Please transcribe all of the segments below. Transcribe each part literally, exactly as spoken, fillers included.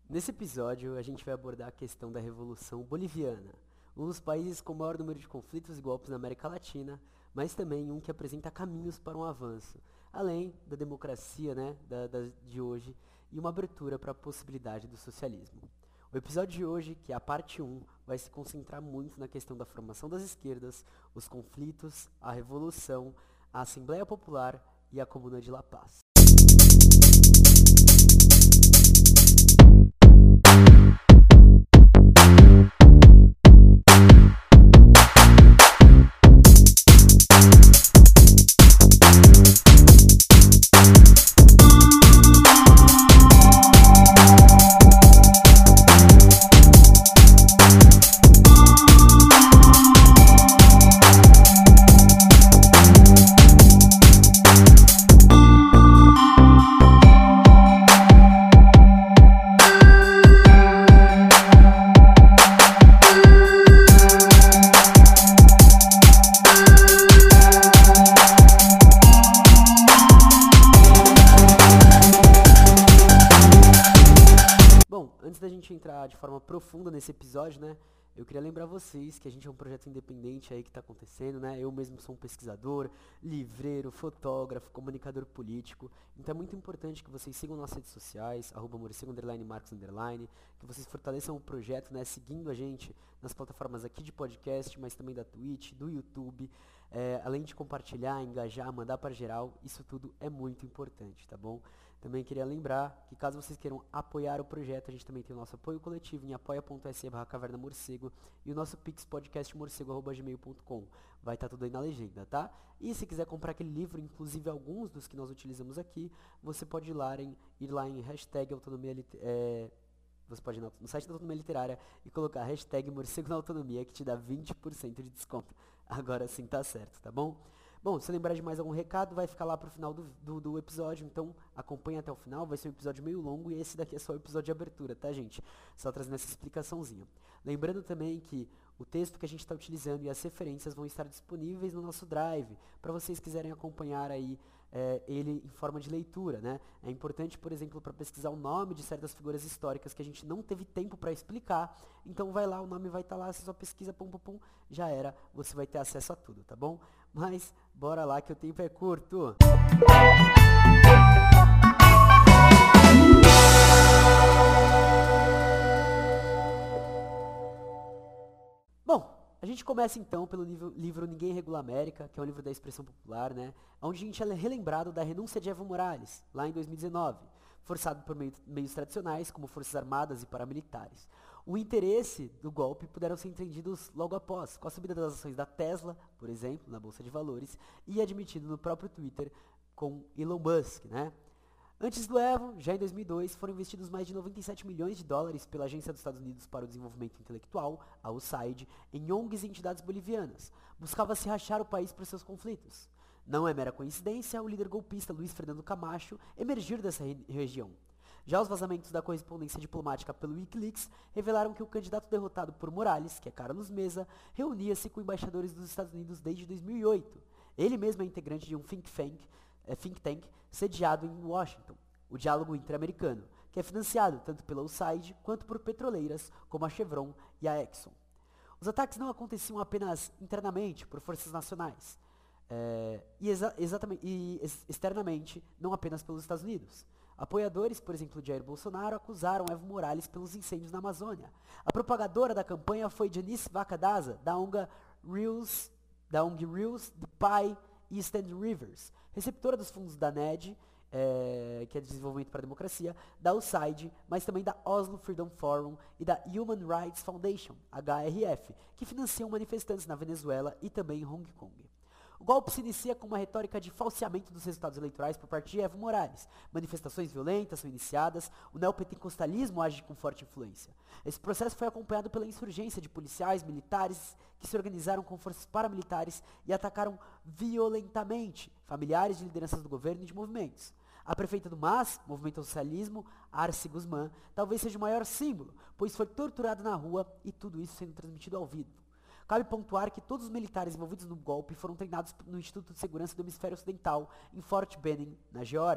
Nesse episódio, a gente vai abordar a questão da Revolução Boliviana, um dos países com o maior número de conflitos e golpes na América Latina, mas também um que apresenta caminhos para um avanço, além da democracia, né, da, da, de hoje, e uma abertura para a possibilidade do socialismo. O episódio de hoje, que é a parte um, vai se concentrar muito na questão da formação das esquerdas, os conflitos, a revolução, a Assembleia Popular e a Comuna de La Paz. Antes da gente entrar de forma profunda nesse episódio, né, eu queria lembrar vocês que a gente é um projeto independente aí que está acontecendo, né, eu mesmo sou um pesquisador, livreiro, fotógrafo, comunicador político, então é muito importante que vocês sigam nossas redes sociais, arroba morcego, underline, marcos, underline, que vocês fortaleçam o projeto, né, seguindo a gente nas plataformas aqui de podcast, mas também da Twitch, do YouTube, é, além de compartilhar, engajar, mandar para geral, isso tudo é muito importante, tá bom? Também queria lembrar que caso vocês queiram apoiar o projeto, a gente também tem o nosso apoio coletivo em apoia.se barra caverna morcego e o nosso pix podcastmorcego arroba gmail ponto com. Vai estar tudo aí na legenda, tá? E se quiser comprar aquele livro, inclusive alguns dos que nós utilizamos aqui, você pode ir lá em, ir lá em hashtag autonomia é, você pode ir no, no site da Autonomia Literária e colocar hashtag morcego na autonomia que te dá vinte por cento de desconto. Agora sim tá certo, tá bom? Bom, se lembrar de mais algum recado, vai ficar lá pro final do, do, do episódio, então acompanha até o final, vai ser um episódio meio longo e esse daqui é só o episódio de abertura, tá, gente? Só trazendo essa explicaçãozinha. Lembrando também que o texto que a gente está utilizando e as referências vão estar disponíveis no nosso Drive, para vocês quiserem acompanhar aí é, ele em forma de leitura, né? É importante, por exemplo, para pesquisar o nome de certas figuras históricas que a gente não teve tempo para explicar, então vai lá, o nome vai estar tá lá, você só pesquisa, pum, pum, pum, já era, você vai ter acesso a tudo, tá bom? Mas, bora lá que o tempo é curto. Bom, a gente começa então pelo livro, livro Ninguém Regula a América, que é um livro da expressão popular, né? Onde a gente é relembrado da renúncia de Evo Morales, lá em dois mil e dezenove, forçado por meio, meios tradicionais, como forças armadas e paramilitares. O interesse do golpe puderam ser entendidos logo após, com a subida das ações da Tesla, por exemplo, na Bolsa de Valores, e admitido no próprio Twitter com Elon Musk, né? Antes do Evo, já em dois mil e dois, foram investidos mais de noventa e sete milhões de dólares pela Agência dos Estados Unidos para o Desenvolvimento Intelectual, a U S A I D, em O N Gs e entidades bolivianas. Buscava-se rachar o país por seus conflitos. Não é mera coincidência o líder golpista Luiz Fernando Camacho emergir dessa re região. Já os vazamentos da correspondência diplomática pelo Wikileaks revelaram que o candidato derrotado por Morales, que é Carlos Mesa, reunia-se com embaixadores dos Estados Unidos desde dois mil e oito. Ele mesmo é integrante de um think tank, é, think tank sediado em Washington, o Diálogo Interamericano, que é financiado tanto pela U S A I D quanto por petroleiras como a Chevron e a Exxon. Os ataques não aconteciam apenas internamente por forças nacionais, é, e, exa exatamente, e ex externamente não apenas pelos Estados Unidos. Apoiadores, por exemplo, de Jair Bolsonaro, acusaram Evo Morales pelos incêndios na Amazônia. A propagadora da campanha foi Janice Vaca Daza, da O N G Reels, da O N G Reels, do P A I East and Rivers, receptora dos fundos da N E D, é, que é de Desenvolvimento para a Democracia, da U S A I D, mas também da Oslo Freedom Forum e da Human Rights Foundation, H R F, que financiam manifestantes na Venezuela e também em Hong Kong. O golpe se inicia com uma retórica de falseamento dos resultados eleitorais por parte de Evo Morales. Manifestações violentas são iniciadas, o neopentecostalismo age com forte influência. Esse processo foi acompanhado pela insurgência de policiais, militares, que se organizaram com forças paramilitares e atacaram violentamente familiares de lideranças do governo e de movimentos. A prefeita do M A S, Movimento ao Socialismo, Arce Guzmán, talvez seja o maior símbolo, pois foi torturada na rua e tudo isso sendo transmitido ao vivo. Cabe pontuar que todos os militares envolvidos no golpe foram treinados no Instituto de Segurança do Hemisfério Ocidental, em Fort Benning, na Geórgia.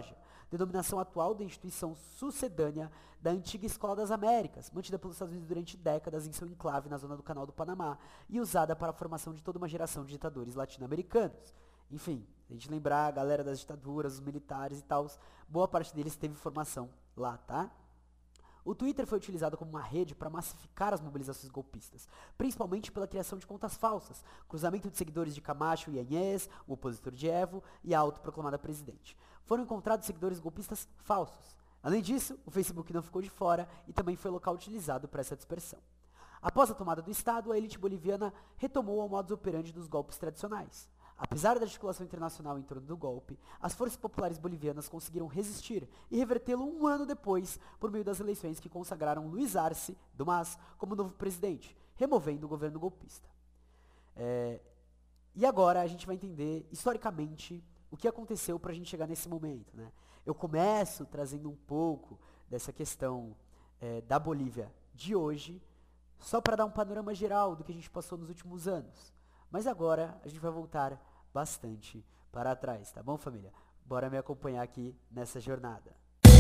denominação atual da instituição sucedânea da antiga Escola das Américas, mantida pelos Estados Unidos durante décadas em seu enclave na zona do Canal do Panamá e usada para a formação de toda uma geração de ditadores latino-americanos. Enfim, se a gente lembrar a galera das ditaduras, os militares e tal, boa parte deles teve formação lá, tá? O Twitter foi utilizado como uma rede para massificar as mobilizações golpistas, principalmente pela criação de contas falsas, cruzamento de seguidores de Camacho e Yañez, o opositor de Evo, e a autoproclamada presidente. Foram encontrados seguidores golpistas falsos. Além disso, o Facebook não ficou de fora e também foi local utilizado para essa dispersão. Após a tomada do Estado, a elite boliviana retomou o modus operandi dos golpes tradicionais. Apesar da articulação internacional em torno do golpe, as forças populares bolivianas conseguiram resistir e revertê-lo um ano depois por meio das eleições que consagraram Luiz Arce do M A S como novo presidente, removendo o governo golpista. É, e agora a gente vai entender historicamente o que aconteceu para a gente chegar nesse momento, né? Eu começo trazendo um pouco dessa questão é, da Bolívia de hoje, só para dar um panorama geral do que a gente passou nos últimos anos. Mas agora a gente vai voltar bastante para trás, tá bom, família? Bora me acompanhar aqui nessa jornada.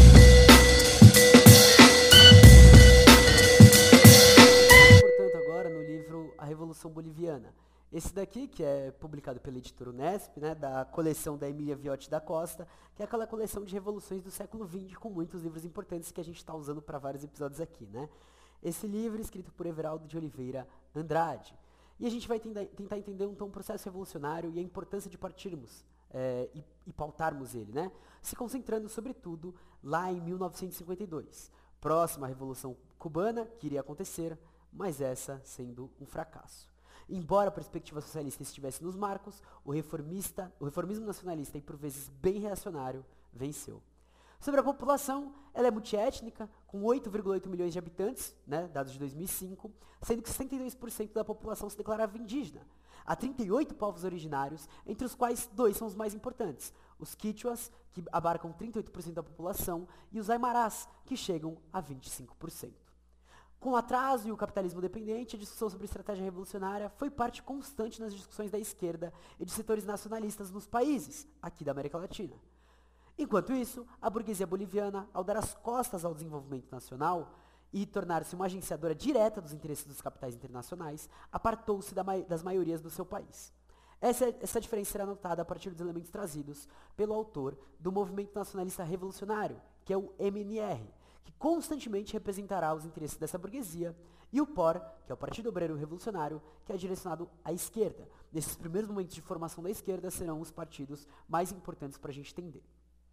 Portanto, agora no livro A Revolução Boliviana. Esse daqui, que é publicado pela editora Unesp, né, da coleção da Emília Viotti da Costa, que é aquela coleção de revoluções do século vinte, com muitos livros importantes que a gente está usando para vários episódios aqui, né? Esse livro, escrito por Everaldo de Oliveira Andrade. E a gente vai tenda, tentar entender então o processo revolucionário e a importância de partirmos é, e, e pautarmos ele, né? Se concentrando, sobretudo, lá em mil novecentos e cinquenta e dois, próxima à Revolução Cubana, que iria acontecer, mas essa sendo um fracasso. Embora a perspectiva socialista estivesse nos marcos, o, reformista, o reformismo nacionalista e por vezes bem reacionário venceu. Sobre a população, ela é multiétnica, com oito vírgula oito milhões de habitantes, né, dados de dois mil e cinco, sendo que sessenta e dois por cento da população se declarava indígena. Há trinta e oito povos originários, entre os quais dois são os mais importantes, os quichuas, que abarcam trinta e oito por cento da população, e os aimarás, que chegam a vinte e cinco por cento. Com o atraso e o capitalismo dependente, a discussão sobre estratégia revolucionária foi parte constante nas discussões da esquerda e de setores nacionalistas nos países, aqui da América Latina. Enquanto isso, a burguesia boliviana, ao dar as costas ao desenvolvimento nacional e tornar-se uma agenciadora direta dos interesses dos capitais internacionais, apartou-se da mai- das maiorias do seu país. Essa, essa diferença será notada a partir dos elementos trazidos pelo autor do Movimento Nacionalista Revolucionário, que é o M N R, que constantemente representará os interesses dessa burguesia, e o P O R, que é o Partido Obreiro Revolucionário, que é direcionado à esquerda. Nesses primeiros momentos de formação da esquerda serão os partidos mais importantes para a gente entender.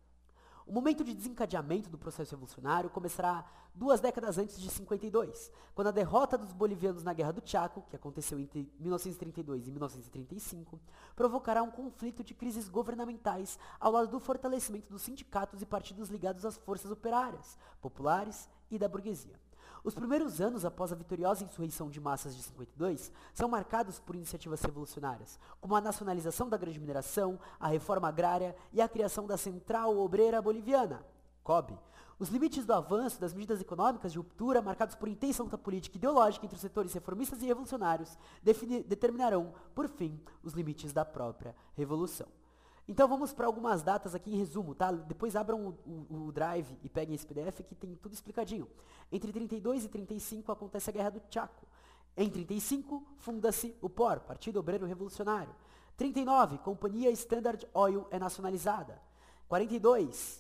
O momento de desencadeamento do processo revolucionário começará duas décadas antes de cinquenta e dois, quando a derrota dos bolivianos na Guerra do Chaco, que aconteceu entre mil novecentos e trinta e dois e mil novecentos e trinta e cinco, provocará um conflito de crises governamentais ao lado do fortalecimento dos sindicatos e partidos ligados às forças operárias, populares e da burguesia. Os primeiros anos após a vitoriosa insurreição de massas de cinquenta e dois são marcados por iniciativas revolucionárias, como a nacionalização da grande mineração, a reforma agrária e a criação da Central Obreira Boliviana, C O B. Os limites do avanço das medidas econômicas de ruptura, marcados por intensa luta política e ideológica entre os setores reformistas e revolucionários, defini- determinarão, por fim, os limites da própria revolução. Então vamos para algumas datas aqui em resumo, tá? Depois abram o, o, o Drive e peguem esse P D F que tem tudo explicadinho. Entre trinta e dois e trinta e cinco acontece a Guerra do Chaco. Em trinta e cinco funda-se o P O R, Partido Obreiro Revolucionário. trinta e nove, Companhia Standard Oil é nacionalizada. quarenta e dois,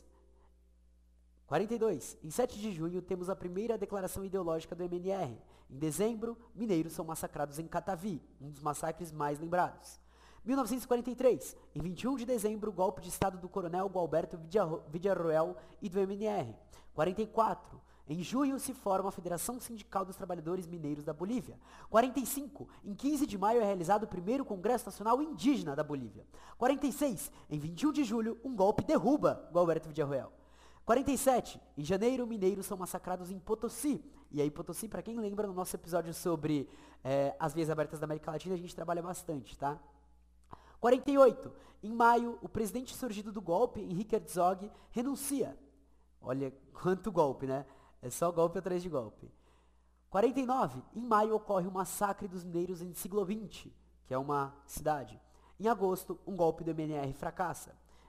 quarenta e dois, em sete de junho temos a primeira declaração ideológica do M N R. Em dezembro, mineiros são massacrados em Catavi, um dos massacres mais lembrados. mil novecentos e quarenta e três, em vinte e um de dezembro, golpe de estado do coronel Gualberto Villarroel e do M N R. quarenta e quatro, em junho se forma a Federação Sindical dos Trabalhadores Mineiros da Bolívia. quarenta e cinco, em quinze de maio é realizado o primeiro Congresso Nacional Indígena da Bolívia. quarenta e seis, em vinte e um de julho, um golpe derruba Gualberto Villarroel. quarenta e sete, em janeiro, mineiros são massacrados em Potosí. E aí Potosí, para quem lembra, no nosso episódio sobre é, as vias abertas da América Latina, a gente trabalha bastante, tá? quarenta e oito, em maio, o presidente surgido do golpe, Henrique Herzog, renuncia. Olha quanto golpe, né? É só golpe atrás de golpe. quarenta e nove, em maio ocorre o massacre dos mineiros em Siglo vinte, que é uma cidade. Em agosto, um golpe do M N R fracassa.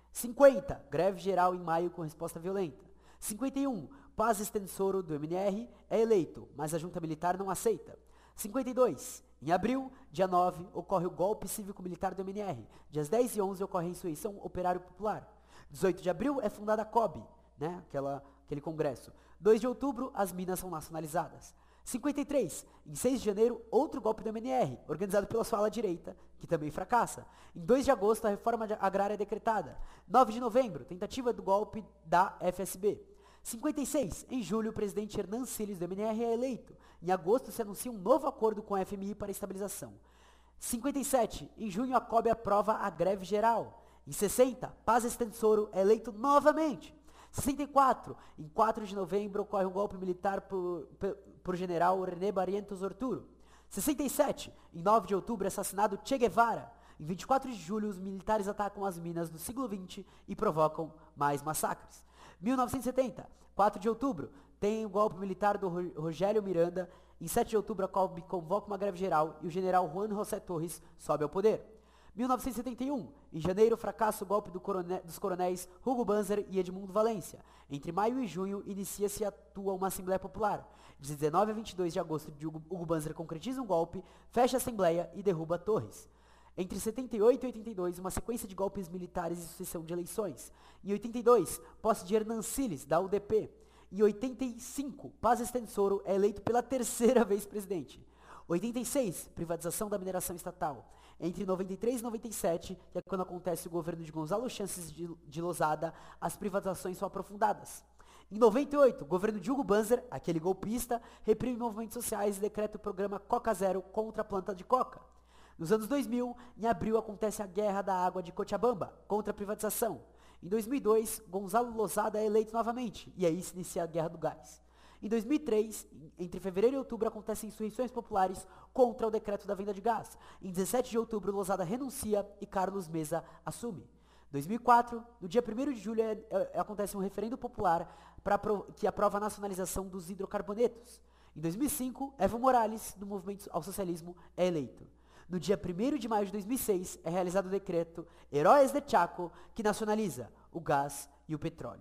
cinquenta, greve geral em maio com resposta violenta. cinquenta e um, Paz Estensoro do M N R é eleito, mas a junta militar não aceita. cinquenta e dois, em abril, dia nove, ocorre o golpe cívico-militar do M N R. Dias dez e onze ocorre a insurreição operário popular. dezoito de abril é fundada a C O B, né, aquela, aquele congresso. dois de outubro, as minas são nacionalizadas. cinquenta e três, em seis de janeiro, outro golpe do M N R, organizado pela sua ala direita, que também fracassa. Em dois de agosto, a reforma agrária é decretada. nove de novembro, tentativa do golpe da F S B. cinquenta e seis, em julho, o presidente Hernan Siles do M N R é eleito. Em agosto, se anuncia um novo acordo com a F M I para estabilização. cinquenta e sete, em junho, a C O B aprova a greve geral. Em sessenta, Paz Estensoro é eleito novamente. sessenta e quatro, em quatro de novembro, ocorre um golpe militar por, por, por general René Barrientos Orturo. sessenta e sete, em nove de outubro, é assassinado Che Guevara. Em vinte e quatro de julho, os militares atacam as minas do século vinte e provocam mais massacres. mil novecentos e setenta, quatro de outubro, tem o golpe militar do Rogério Miranda. Em sete de outubro, a C O B convoca uma greve geral e o general Juan José Torres sobe ao poder. mil novecentos e setenta e um, em janeiro, fracassa o golpe do corone- dos coronéis Hugo Banzer e Edmundo Valência. Entre maio e junho, inicia-se e atua uma Assembleia Popular. De dezenove a vinte e dois de agosto, Hugo, Hugo Banzer concretiza um golpe, fecha a Assembleia e derruba Torres. Entre setenta e oito e oitenta e dois, uma sequência de golpes militares e sucessão de eleições. Em oitenta e dois, posse de Hernan Siles, da U D P. Em oitenta e cinco, Paz Estensoro é eleito pela terceira vez presidente. oitenta e seis, privatização da mineração estatal. Entre noventa e três e noventa e sete, que é quando acontece o governo de Gonzalo Chances de, de Losada, as privatizações são aprofundadas. Em noventa e oito, o governo de Hugo Banzer, aquele golpista, reprime movimentos sociais e decreta o programa Coca Zero contra a planta de coca. Nos anos dois mil, em abril, acontece a Guerra da Água de Cochabamba, contra a privatização. Em dois mil e dois, Gonzalo Losada é eleito novamente, e aí se inicia a Guerra do Gás. Em dois mil e três, entre fevereiro e outubro, acontecem insurreições populares contra o decreto da venda de gás. Em dezessete de outubro, Losada renuncia e Carlos Mesa assume. Em dois mil e quatro, no dia primeiro de julho, é, é, acontece um referendo popular pra, que aprova a nacionalização dos hidrocarbonetos. Em dois mil e cinco, Evo Morales, do movimento ao socialismo, é eleito. No dia primeiro de maio de dois mil e seis, é realizado o decreto Heróis de Chaco, que nacionaliza o gás e o petróleo.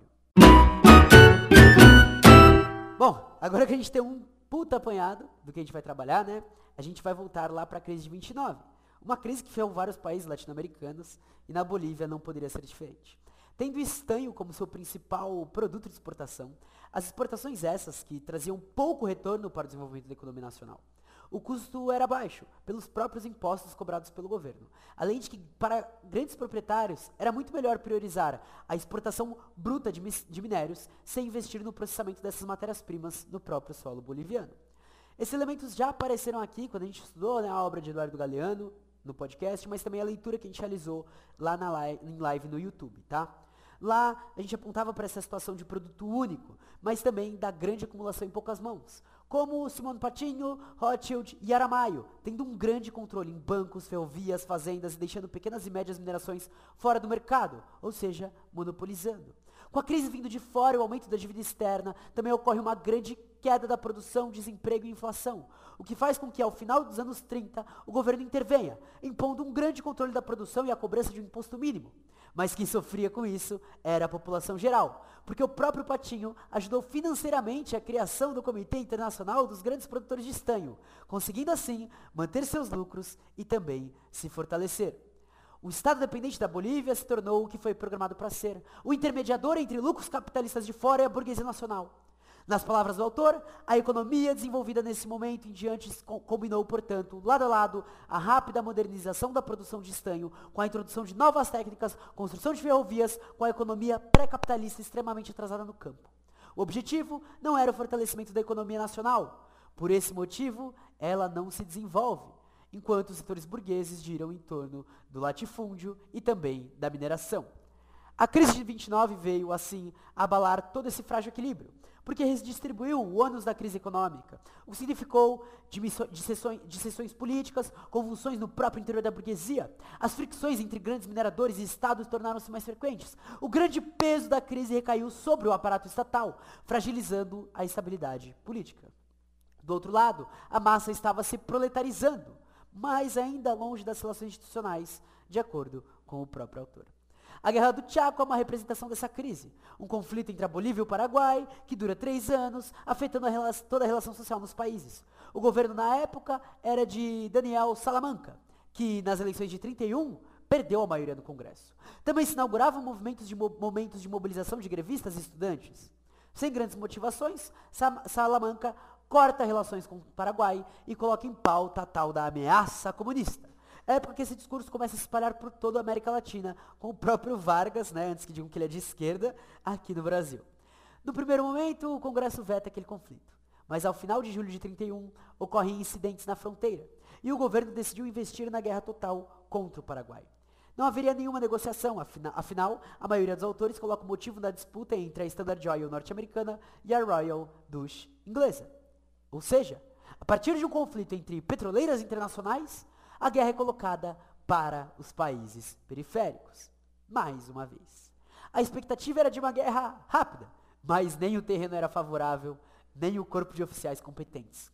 Bom, agora que a gente tem um puta apanhado do que a gente vai trabalhar, né? A gente vai voltar lá para a crise de vinte e nove. Uma crise que ferrou vários países latino-americanos e na Bolívia não poderia ser diferente. Tendo o estanho como seu principal produto de exportação, as exportações essas que traziam pouco retorno para o desenvolvimento da economia nacional. O custo era baixo, pelos próprios impostos cobrados pelo governo. Além de que, para grandes proprietários, era muito melhor priorizar a exportação bruta de, de minérios sem investir no processamento dessas matérias-primas no próprio solo boliviano. Esses elementos já apareceram aqui quando a gente estudou, né, a obra de Eduardo Galeano no podcast, mas também a leitura que a gente realizou lá na live, em live no YouTube, tá? Lá a gente apontava para essa situação de produto único, mas também da grande acumulação em poucas mãos, como Simone Patinho, Rothschild e Aramaio, tendo um grande controle em bancos, ferrovias, fazendas e deixando pequenas e médias minerações fora do mercado, ou seja, monopolizando. Com a crise vindo de fora e o aumento da dívida externa, também ocorre uma grande queda da produção, desemprego e inflação, o que faz com que, ao final dos anos trinta, o governo intervenha, impondo um grande controle da produção e a cobrança de um imposto mínimo. Mas quem sofria com isso era a população geral, porque o próprio Patinho ajudou financeiramente a criação do Comitê Internacional dos Grandes Produtores de Estanho, conseguindo assim manter seus lucros e também se fortalecer. O Estado dependente da Bolívia se tornou o que foi programado para ser, o intermediador entre lucros capitalistas de fora e a burguesia nacional. Nas palavras do autor, a economia desenvolvida nesse momento em diante combinou, portanto, lado a lado, a rápida modernização da produção de estanho, com a introdução de novas técnicas, construção de ferrovias, com a economia pré-capitalista extremamente atrasada no campo. O objetivo não era o fortalecimento da economia nacional. Por esse motivo, ela não se desenvolve, enquanto os setores burgueses giram em torno do latifúndio e também da mineração. A crise de vinte e nove veio, assim, abalar todo esse frágil equilíbrio, porque redistribuiu o ônus da crise econômica, o que significou dissensões políticas, convulsões no próprio interior da burguesia. As fricções entre grandes mineradores e estados tornaram-se mais frequentes. O grande peso da crise recaiu sobre o aparato estatal, fragilizando a estabilidade política. Do outro lado, a massa estava se proletarizando, mas ainda longe das relações institucionais, de acordo com o próprio autor. A Guerra do Chaco é uma representação dessa crise, um conflito entre a Bolívia e o Paraguai, que dura três anos, afetando a rela- toda a relação social nos países. O governo na época era de Daniel Salamanca, que nas eleições de trinta e um perdeu a maioria no Congresso. Também se inauguravam movimentos de mo- momentos de mobilização de grevistas e estudantes. Sem grandes motivações, Sa- Salamanca corta relações com o Paraguai e coloca em pauta a tal da ameaça comunista. É época que esse discurso começa a se espalhar por toda a América Latina, com o próprio Vargas, né, antes que digam que ele é de esquerda, aqui no Brasil. No primeiro momento, o Congresso veta aquele conflito, mas ao final de julho de trinta e um, ocorrem incidentes na fronteira, e o governo decidiu investir na guerra total contra o Paraguai. Não haveria nenhuma negociação, afina- afinal, a maioria dos autores coloca o motivo da disputa entre a Standard Oil norte-americana e a Royal Dutch inglesa. Ou seja, a partir de um conflito entre petroleiras internacionais, a guerra é colocada para os países periféricos. Mais uma vez. A expectativa era de uma guerra rápida, mas nem o terreno era favorável, nem o corpo de oficiais competentes.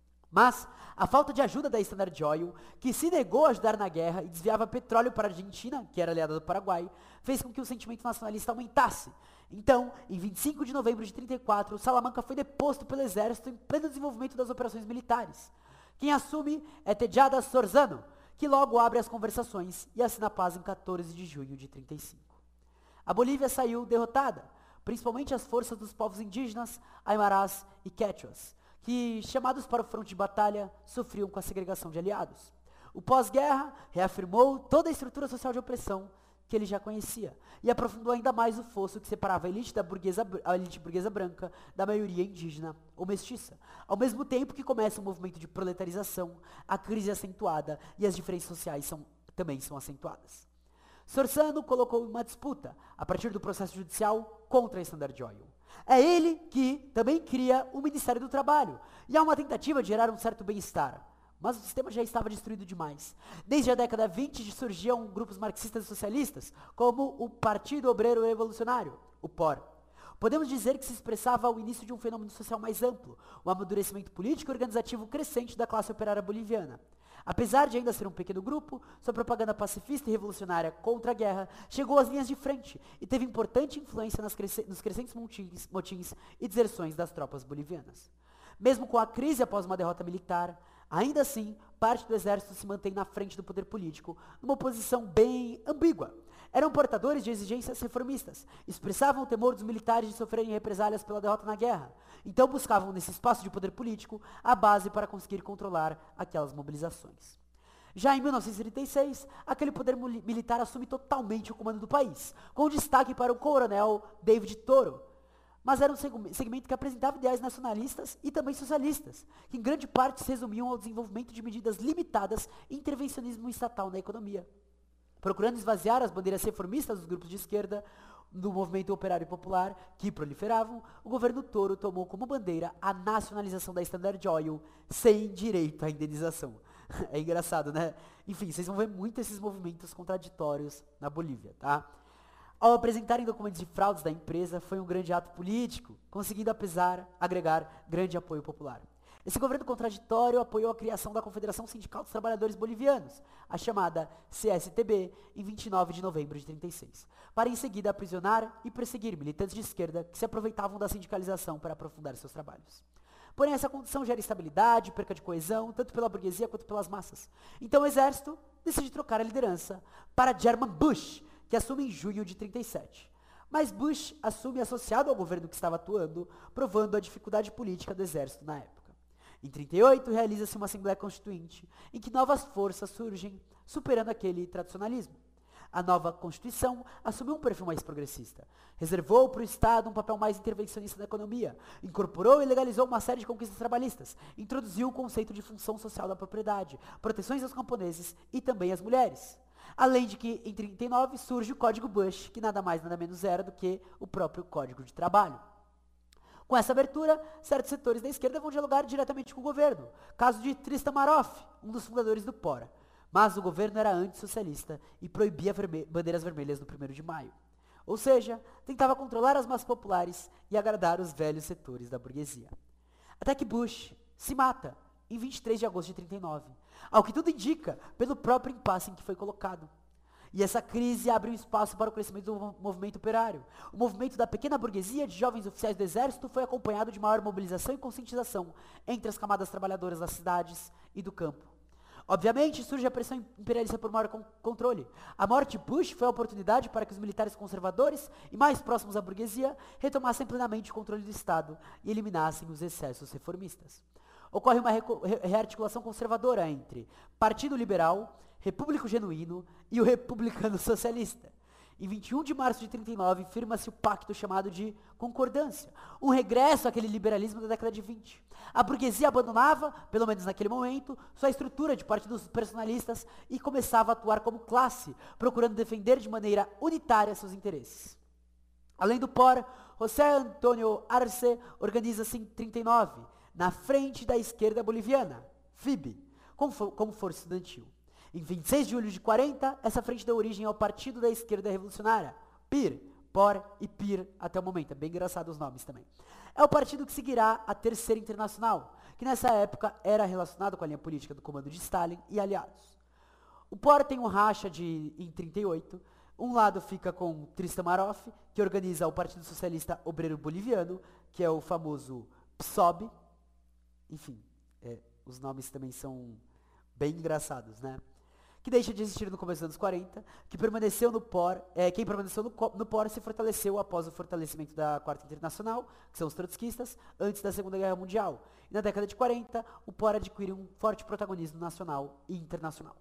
Mas a falta de ajuda da Standard Oil, que se negou a ajudar na guerra e desviava petróleo para a Argentina, que era aliada do Paraguai, fez com que o sentimento nacionalista aumentasse. Então, em vinte e cinco de novembro de trinta e quatro, Salamanca foi deposto pelo exército em pleno desenvolvimento das operações militares. Quem assume é Tejada Sorzano, que logo abre as conversações e assina a paz em quatorze de junho de trinta e cinco. A Bolívia saiu derrotada, principalmente as forças dos povos indígenas, aimarás e quechuas, que, chamados para o fronte de batalha, sofriam com a segregação de aliados. O pós-guerra reafirmou toda a estrutura social de opressão que ele já conhecia, e aprofundou ainda mais o fosso que separava a elite, da burguesa, a elite burguesa branca da maioria indígena ou mestiça, ao mesmo tempo que começa um movimento de proletarização, a crise é acentuada e as diferenças sociais são, também são acentuadas. Sorzano colocou uma disputa, a partir do processo judicial, contra a Standard Oil. É ele que também cria o Ministério do Trabalho, e há uma tentativa de gerar um certo bem-estar. Mas o sistema já estava destruído demais. Desde a década vinte surgiam grupos marxistas e socialistas, como o Partido Obreiro Revolucionário, o P O R. Podemos dizer que se expressava o início de um fenômeno social mais amplo, o amadurecimento político e organizativo crescente da classe operária boliviana. Apesar de ainda ser um pequeno grupo, sua propaganda pacifista e revolucionária contra a guerra chegou às linhas de frente e teve importante influência nas cresce- nos crescentes motins, motins e deserções das tropas bolivianas. Mesmo com a crise após uma derrota militar, ainda assim, parte do exército se mantém na frente do poder político, numa posição bem ambígua. Eram portadores de exigências reformistas, expressavam o temor dos militares de sofrerem represálias pela derrota na guerra, então buscavam nesse espaço de poder político a base para conseguir controlar aquelas mobilizações. Já em mil novecentos e trinta e seis, aquele poder militar assume totalmente o comando do país, com destaque para o coronel David Toro, mas era um segmento que apresentava ideais nacionalistas e também socialistas, que em grande parte se resumiam ao desenvolvimento de medidas limitadas e intervencionismo estatal na economia. Procurando esvaziar as bandeiras reformistas dos grupos de esquerda do movimento operário e popular, que proliferavam, o governo Toro tomou como bandeira a nacionalização da Standard Oil sem direito à indenização. É engraçado, né? Enfim, vocês vão ver muito esses movimentos contraditórios na Bolívia, tá? Ao apresentarem documentos de fraudes da empresa, foi um grande ato político, conseguindo apesar, agregar grande apoio popular. Esse governo contraditório apoiou a criação da Confederação Sindical dos Trabalhadores Bolivianos, a chamada C S T B, em vinte e nove de novembro de trinta e seis, para em seguida aprisionar e perseguir militantes de esquerda que se aproveitavam da sindicalização para aprofundar seus trabalhos. Porém, essa condição gera instabilidade, perca de coesão, tanto pela burguesia quanto pelas massas. Então o exército decide trocar a liderança para German Bush, que assume em junho de trinta e sete. Mas Bush assume associado ao governo que estava atuando, provando a dificuldade política do exército na época. Em trinta e oito, realiza-se uma Assembleia Constituinte, em que novas forças surgem, superando aquele tradicionalismo. A nova Constituição assumiu um perfil mais progressista, reservou para o Estado um papel mais intervencionista na economia, incorporou e legalizou uma série de conquistas trabalhistas, introduziu o conceito de função social da propriedade, proteções aos camponeses e também às mulheres. Além de que, em trinta e nove, surge o Código Bush, que nada mais nada menos era do que o próprio Código de Trabalho. Com essa abertura, certos setores da esquerda vão dialogar diretamente com o governo, caso de Tristan Maroff, um dos fundadores do P O R. Mas o governo era antissocialista e proibia verme- bandeiras vermelhas no primeiro de maio. Ou seja, tentava controlar as massas populares e agradar os velhos setores da burguesia. Até que Bush se mata em vinte e três de agosto de trinta e nove, ao que tudo indica pelo próprio impasse em que foi colocado. E essa crise abre um espaço para o crescimento do movimento operário. O movimento da pequena burguesia de jovens oficiais do exército foi acompanhado de maior mobilização e conscientização entre as camadas trabalhadoras das cidades e do campo. Obviamente, surge a pressão imperialista por maior con controle. A morte de Bush foi a oportunidade para que os militares conservadores e mais próximos à burguesia retomassem plenamente o controle do Estado e eliminassem os excessos reformistas. Ocorre uma re rearticulação conservadora entre Partido Liberal, Repúblico Genuíno e o Republicano Socialista. Em vinte e um de março de trinta e nove, firma-se o pacto chamado de Concordância, um regresso àquele liberalismo da década de vinte. A burguesia abandonava, pelo menos naquele momento, sua estrutura de partidos personalistas e começava a atuar como classe, procurando defender de maneira unitária seus interesses. Além do P O R, José Antonio Arce organiza-se em trinta e nove, na frente da esquerda boliviana, F I B, como, for, como força estudantil. Em vinte e seis de julho de quarenta, essa frente deu origem ao Partido da Esquerda Revolucionária, P I R, P O R e P I R até o momento. É bem engraçado os nomes também. É o partido que seguirá a Terceira Internacional, que nessa época era relacionado com a linha política do comando de Stalin e aliados. O P O R tem um racha de, em trinta e oito. Um lado fica com Tristan Maroff, que organiza o Partido Socialista Obreiro Boliviano, que é o famoso P S O B. Enfim, é, os nomes também são bem engraçados, né? Que deixa de existir no começo dos anos quarenta, que permaneceu no P O R, é, quem permaneceu no, no P O R se fortaleceu após o fortalecimento da Quarta Internacional, que são os trotskistas, antes da Segunda Guerra Mundial. E na década de quarenta, o P O R adquiriu um forte protagonismo nacional e internacional.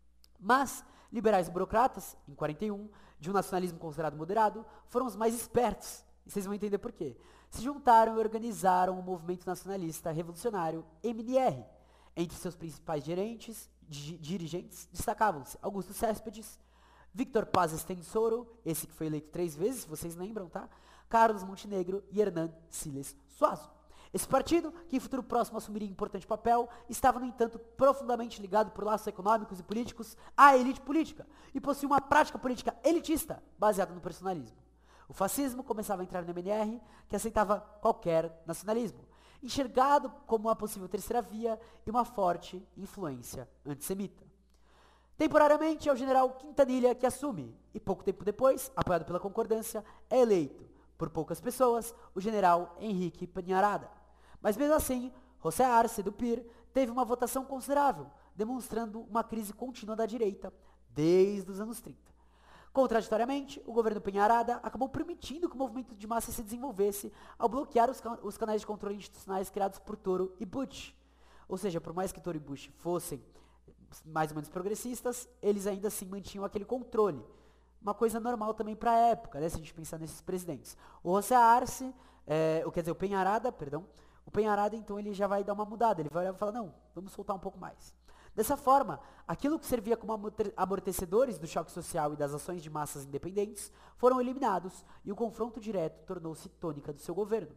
Mas, liberais e burocratas, em quarenta e um, de um nacionalismo considerado moderado, foram os mais espertos, e vocês vão entender por quê. Se juntaram e organizaram o movimento nacionalista revolucionário M N R. Entre seus principais gerentes, dirigentes destacavam-se Augusto Céspedes, Victor Paz Estensoro, esse que foi eleito três vezes, se vocês lembram, tá? Carlos Montenegro e Hernán Siles Suazo. Esse partido, que em futuro próximo assumiria importante papel, estava, no entanto, profundamente ligado por laços econômicos e políticos à elite política e possuía uma prática política elitista baseada no personalismo. O fascismo começava a entrar no M N R, que aceitava qualquer nacionalismo, enxergado como uma possível terceira via e uma forte influência antissemita. Temporariamente é o general Quintanilha que assume, e pouco tempo depois, apoiado pela Concordância, é eleito, por poucas pessoas, o general Henrique Peñarada. Mas mesmo assim, José Arce, do P I R, teve uma votação considerável, demonstrando uma crise contínua da direita, desde os anos trinta. Contraditoriamente, o governo Peñarada acabou permitindo que o movimento de massa se desenvolvesse ao bloquear os, can os canais de controle institucionais criados por Toro e Bush. Ou seja, por mais que Toro e Bush fossem mais ou menos progressistas, eles ainda assim mantinham aquele controle. Uma coisa normal também para a época, né, se a gente pensar nesses presidentes. O José Arce, é, quer dizer, o Peñarada, perdão, o Peñarada então ele já vai dar uma mudada, ele vai olhar e falar, não, vamos soltar um pouco mais. Dessa forma, aquilo que servia como amortecedores do choque social e das ações de massas independentes foram eliminados e o confronto direto tornou-se tônica do seu governo.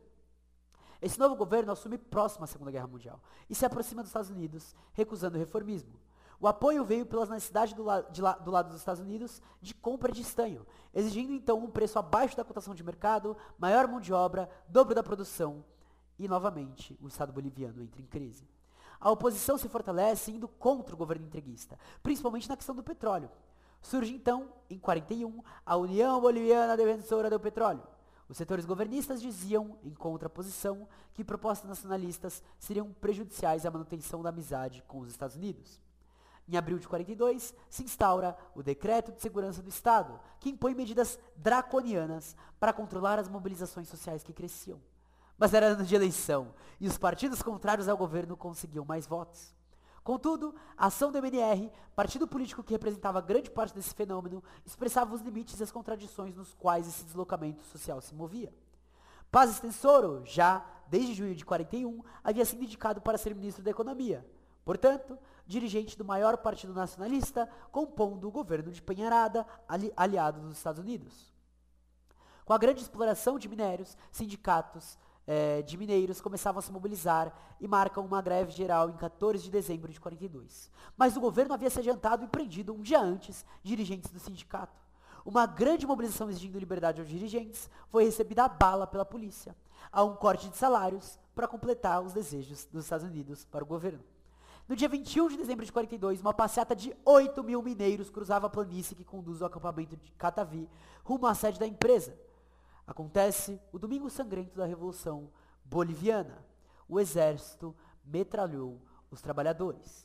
Esse novo governo assume próximo à Segunda Guerra Mundial e se aproxima dos Estados Unidos, recusando o reformismo. O apoio veio pela necessidade do, la de la do lado dos Estados Unidos de compra de estanho, exigindo então um preço abaixo da cotação de mercado, maior mão de obra, dobro da produção e, novamente, o Estado boliviano entra em crise. A oposição se fortalece indo contra o governo entreguista, principalmente na questão do petróleo. Surge então, em quarenta e um, a União Boliviana Defensora do Petróleo. Os setores governistas diziam, em contraposição, que propostas nacionalistas seriam prejudiciais à manutenção da amizade com os Estados Unidos. Em abril de quarenta e dois, se instaura o Decreto de Segurança do Estado, que impõe medidas draconianas para controlar as mobilizações sociais que cresciam. Mas era ano de eleição, e os partidos contrários ao governo conseguiam mais votos. Contudo, a ação do M N R, partido político que representava grande parte desse fenômeno, expressava os limites e as contradições nos quais esse deslocamento social se movia. Paz Estensoro, já desde junho de quarenta e um, havia sido indicado para ser ministro da Economia. Portanto, dirigente do maior partido nacionalista, compondo o governo de Peñarada, ali, aliado dos Estados Unidos. Com a grande exploração de minérios, sindicatos eh, de mineiros começavam a se mobilizar e marcam uma greve geral em quatorze de dezembro de quarenta e dois. Mas o governo havia se adiantado e prendido um dia antes dirigentes do sindicato. Uma grande mobilização exigindo liberdade aos dirigentes foi recebida a bala pela polícia. Há um corte de salários para completar os desejos dos Estados Unidos para o governo. No dia vinte e um de dezembro de quarenta e dois, uma passeata de oito mil mineiros cruzava a planície que conduz ao acampamento de Catavi, rumo à sede da empresa. Acontece o domingo sangrento da Revolução Boliviana. O exército metralhou os trabalhadores.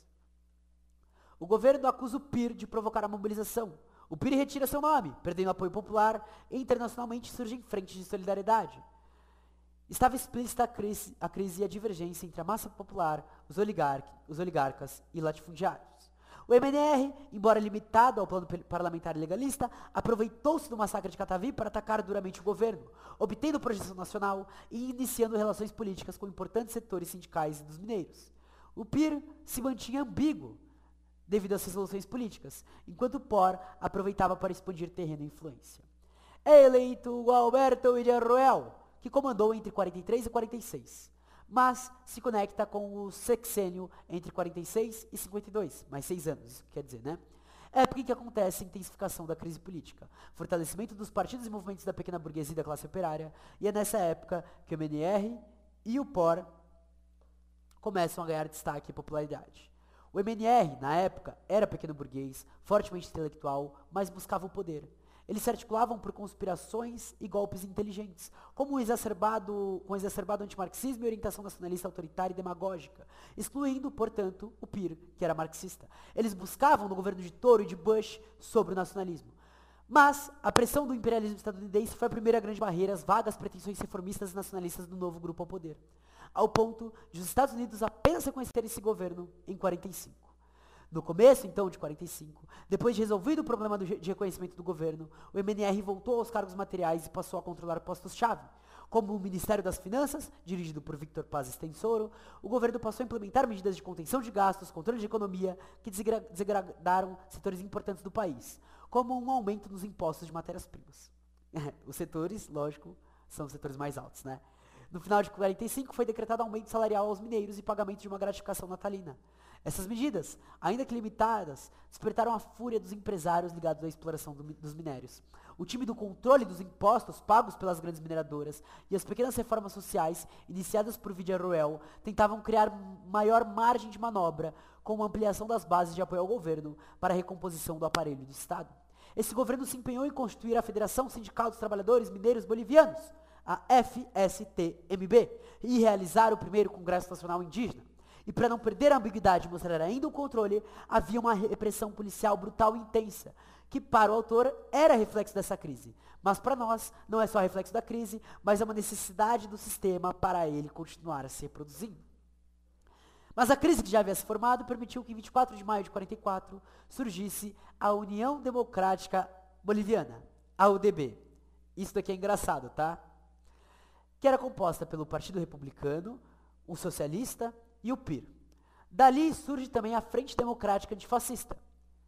O governo acusa o P I R de provocar a mobilização. O P I R retira seu nome, perdendo apoio popular, e internacionalmente surgem frentes de solidariedade. Estava explícita a crise, a crise e a divergência entre a massa popular, os, os oligarcas e latifundiários. O M N R, embora limitado ao plano parlamentar e legalista, aproveitou-se do massacre de Catavi para atacar duramente o governo, obtendo projeção nacional e iniciando relações políticas com importantes setores sindicais e dos mineiros. O P I R se mantinha ambíguo devido às resoluções políticas, enquanto o P O R aproveitava para expandir terreno e influência. É eleito o Alberto Villarroel, que comandou entre quarenta e três e quarenta e seis, mas se conecta com o sexênio entre quarenta e seis e cinquenta e dois, mais seis anos, isso quer dizer, né? Época em que acontece a intensificação da crise política, fortalecimento dos partidos e movimentos da pequena burguesia e da classe operária, e é nessa época que o M N R e o P O R começam a ganhar destaque e popularidade. O M N R, na época, era pequeno burguês, fortemente intelectual, mas buscava o poder. Eles se articulavam por conspirações e golpes inteligentes, como o exacerbado, com o exacerbado antimarxismo e orientação nacionalista autoritária e demagógica, excluindo, portanto, o P I R, que era marxista. Eles buscavam no governo de Toro e de Bush sobre o nacionalismo. Mas a pressão do imperialismo estadunidense foi a primeira grande barreira às vagas pretensões reformistas e nacionalistas do novo grupo ao poder, ao ponto de os Estados Unidos apenas reconhecerem esse governo em quarenta e cinco. No começo, então, de quarenta e cinco, depois de resolvido o problema do, de reconhecimento do governo, o M N R voltou aos cargos materiais e passou a controlar postos-chave, como o Ministério das Finanças, dirigido por Victor Paz Estensoro. O governo passou a implementar medidas de contenção de gastos, controle de economia, que desagradaram setores importantes do país, como um aumento nos impostos de matérias-primas. Os setores, lógico, são os setores mais altos, né? No final de quarenta e cinco, foi decretado aumento salarial aos mineiros e pagamento de uma gratificação natalina. Essas medidas, ainda que limitadas, despertaram a fúria dos empresários ligados à exploração do, dos minérios. O time do controle dos impostos pagos pelas grandes mineradoras e as pequenas reformas sociais iniciadas por Villarroel tentavam criar maior margem de manobra com uma ampliação das bases de apoio ao governo para a recomposição do aparelho do Estado. Esse governo se empenhou em constituir a Federação Sindical dos Trabalhadores Mineiros Bolivianos, a F S T M B, e realizar o primeiro Congresso Nacional Indígena. E para não perder a ambiguidade e mostrar ainda o controle, havia uma repressão policial brutal e intensa, que para o autor era reflexo dessa crise. Mas para nós, não é só reflexo da crise, mas é uma necessidade do sistema para ele continuar a se reproduzindo. Mas a crise que já havia se formado permitiu que em vinte e quatro de maio de quarenta e quatro surgisse a União Democrática Boliviana, a U D B. Isso daqui é engraçado, tá? Que era composta pelo Partido Republicano, o Socialista e o P I R. Dali surge também a Frente Democrática Antifascista.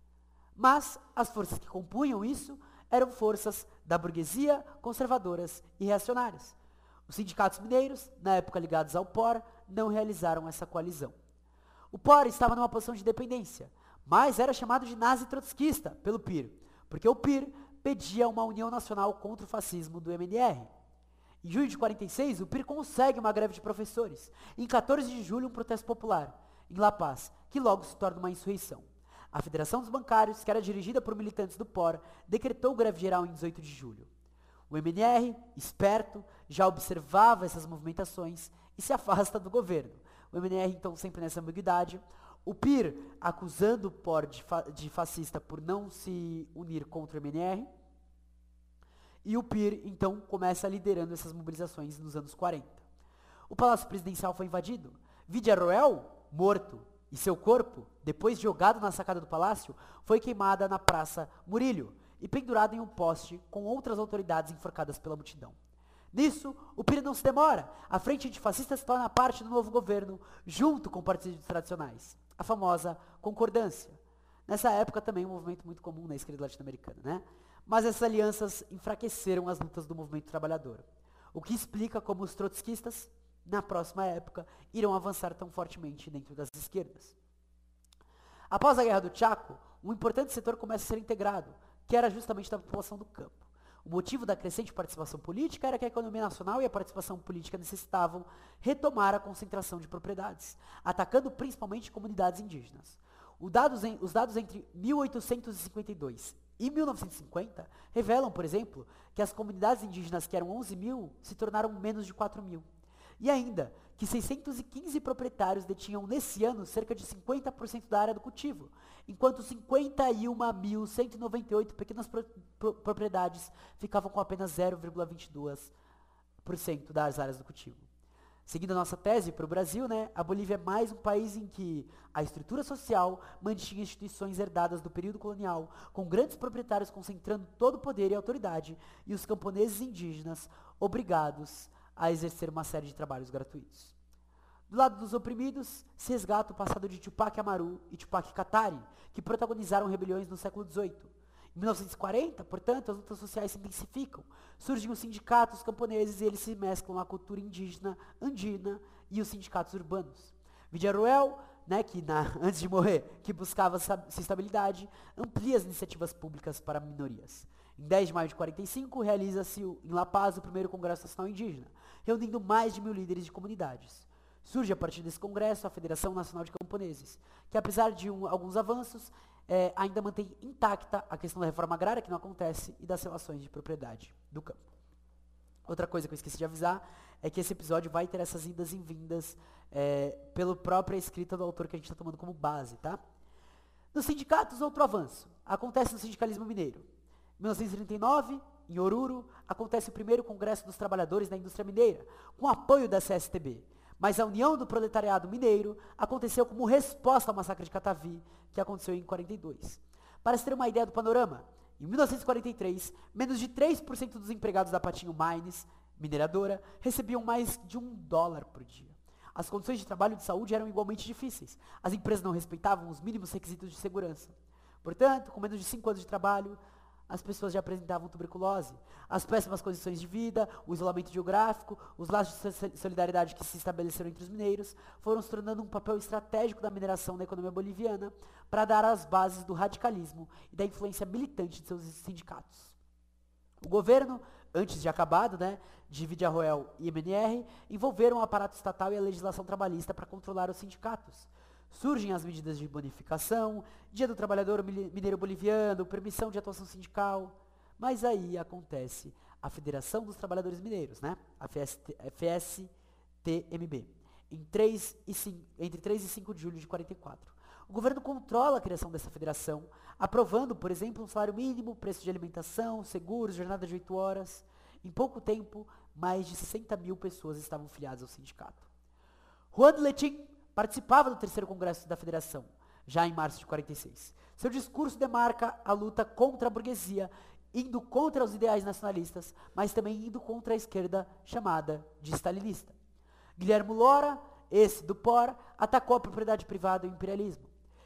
Mas as forças que compunham isso eram forças da burguesia, conservadoras e reacionárias. Os sindicatos mineiros, na época ligados ao P O R, não realizaram essa coalizão. O P O R estava numa posição de dependência, mas era chamado de nazi-trotskista pelo P I R, porque o P I R pedia uma união nacional contra o fascismo do M N R. Em junho de quarenta e seis, o P I R consegue uma greve de professores. Em quatorze de julho, um protesto popular, em La Paz, que logo se torna uma insurreição. A Federação dos Bancários, que era dirigida por militantes do P O R, decretou greve geral em dezoito de julho. O M N R, esperto, já observava essas movimentações e se afasta do governo. O M N R, então, sempre nessa ambiguidade. O P I R acusando o P O R de, fa de fascista por não se unir contra o M N R. E o P I R, então, começa liderando essas mobilizações nos anos quarenta. O Palácio Presidencial foi invadido. Villarroel, morto, e seu corpo, depois jogado na sacada do palácio, foi queimada na Praça Murillo e pendurado em um poste com outras autoridades enforcadas pela multidão. Nisso, o P I R não se demora. A Frente Antifascista se torna parte do novo governo, junto com partidos tradicionais. A famosa concordância. Nessa época também um movimento muito comum na esquerda latino-americana, né? Mas essas alianças enfraqueceram as lutas do movimento trabalhador, o que explica como os trotskistas, na próxima época, irão avançar tão fortemente dentro das esquerdas. Após a Guerra do Chaco, um importante setor começa a ser integrado, que era justamente da população do campo. O motivo da crescente participação política era que a economia nacional e a participação política necessitavam retomar a concentração de propriedades, atacando principalmente comunidades indígenas. Dados em, os dados entre mil oitocentos e cinquenta e dois e mil novecentos e cinquenta revelam, por exemplo, que as comunidades indígenas que eram onze mil se tornaram menos de quatro mil. E ainda, que seiscentos e quinze proprietários detinham nesse ano cerca de cinquenta por cento da área do cultivo, enquanto cinquenta e um mil cento e noventa e oito pequenas pro, pro, propriedades ficavam com apenas zero vírgula vinte e dois por cento das áreas do cultivo. Seguindo a nossa tese para o Brasil, né, a Bolívia é mais um país em que a estrutura social mantinha instituições herdadas do período colonial, com grandes proprietários concentrando todo o poder e autoridade, e os camponeses indígenas obrigados a exercer uma série de trabalhos gratuitos. Do lado dos oprimidos, se resgata o passado de Tupac Amaru e Tupac Katari, que protagonizaram rebeliões no século dezoito. Em mil novecentos e quarenta, portanto, as lutas sociais se intensificam, surgem os sindicatos camponeses e eles se mesclam à cultura indígena, andina e os sindicatos urbanos. Villarroel, né, que na, antes de morrer, que buscava sua estabilidade, amplia as iniciativas públicas para minorias. Em dez de maio de quarenta e cinco, realiza-se em La Paz o primeiro Congresso Nacional Indígena, reunindo mais de mil líderes de comunidades. Surge a partir desse congresso a Federação Nacional de Camponeses, que apesar de um, alguns avanços, é, ainda mantém intacta a questão da reforma agrária, que não acontece, e das relações de propriedade do campo. Outra coisa que eu esqueci de avisar é que esse episódio vai ter essas idas e vindas é, pela própria escrita do autor que a gente está tomando como base, tá? Nos sindicatos, outro avanço. Acontece no sindicalismo mineiro. Em mil novecentos e trinta e nove, em Oruro, acontece o primeiro Congresso dos Trabalhadores da Indústria Mineira, com apoio da C S T B. Mas a União do Proletariado Mineiro aconteceu como resposta ao massacre de Catavi, que aconteceu em quarenta e dois. Para se ter uma ideia do panorama, em mil novecentos e quarenta e três, menos de três por cento dos empregados da Patinho Mines, mineradora, recebiam mais de um dólar por dia. As condições de trabalho e de saúde eram igualmente difíceis. As empresas não respeitavam os mínimos requisitos de segurança. Portanto, com menos de cinco anos de trabalho, as pessoas já apresentavam tuberculose. As péssimas condições de vida, o isolamento geográfico, os laços de solidariedade que se estabeleceram entre os mineiros foram se tornando um papel estratégico da mineração na economia boliviana para dar as bases do radicalismo e da influência militante de seus sindicatos. O governo, antes de acabado, né, de Villarroel e M N R, envolveram o aparato estatal e a legislação trabalhista para controlar os sindicatos. Surgem as medidas de bonificação, Dia do Trabalhador Mineiro Boliviano, permissão de atuação sindical, mas aí acontece a Federação dos Trabalhadores Mineiros, né? A F S T M B, em três e cinco, entre três e cinco de julho de quarenta e quatro. O governo controla a criação dessa federação, aprovando, por exemplo, um salário mínimo, preço de alimentação, seguros, jornada de oito horas. Em pouco tempo, mais de sessenta mil pessoas estavam filiadas ao sindicato. Juan Letin participava do terceiro congresso da federação, já em março de quarenta e seis. Seu discurso demarca a luta contra a burguesia, indo contra os ideais nacionalistas, mas também indo contra a esquerda chamada de stalinista. Guilherme Lora, esse do P O R, atacou a propriedade privada e o imperialismo.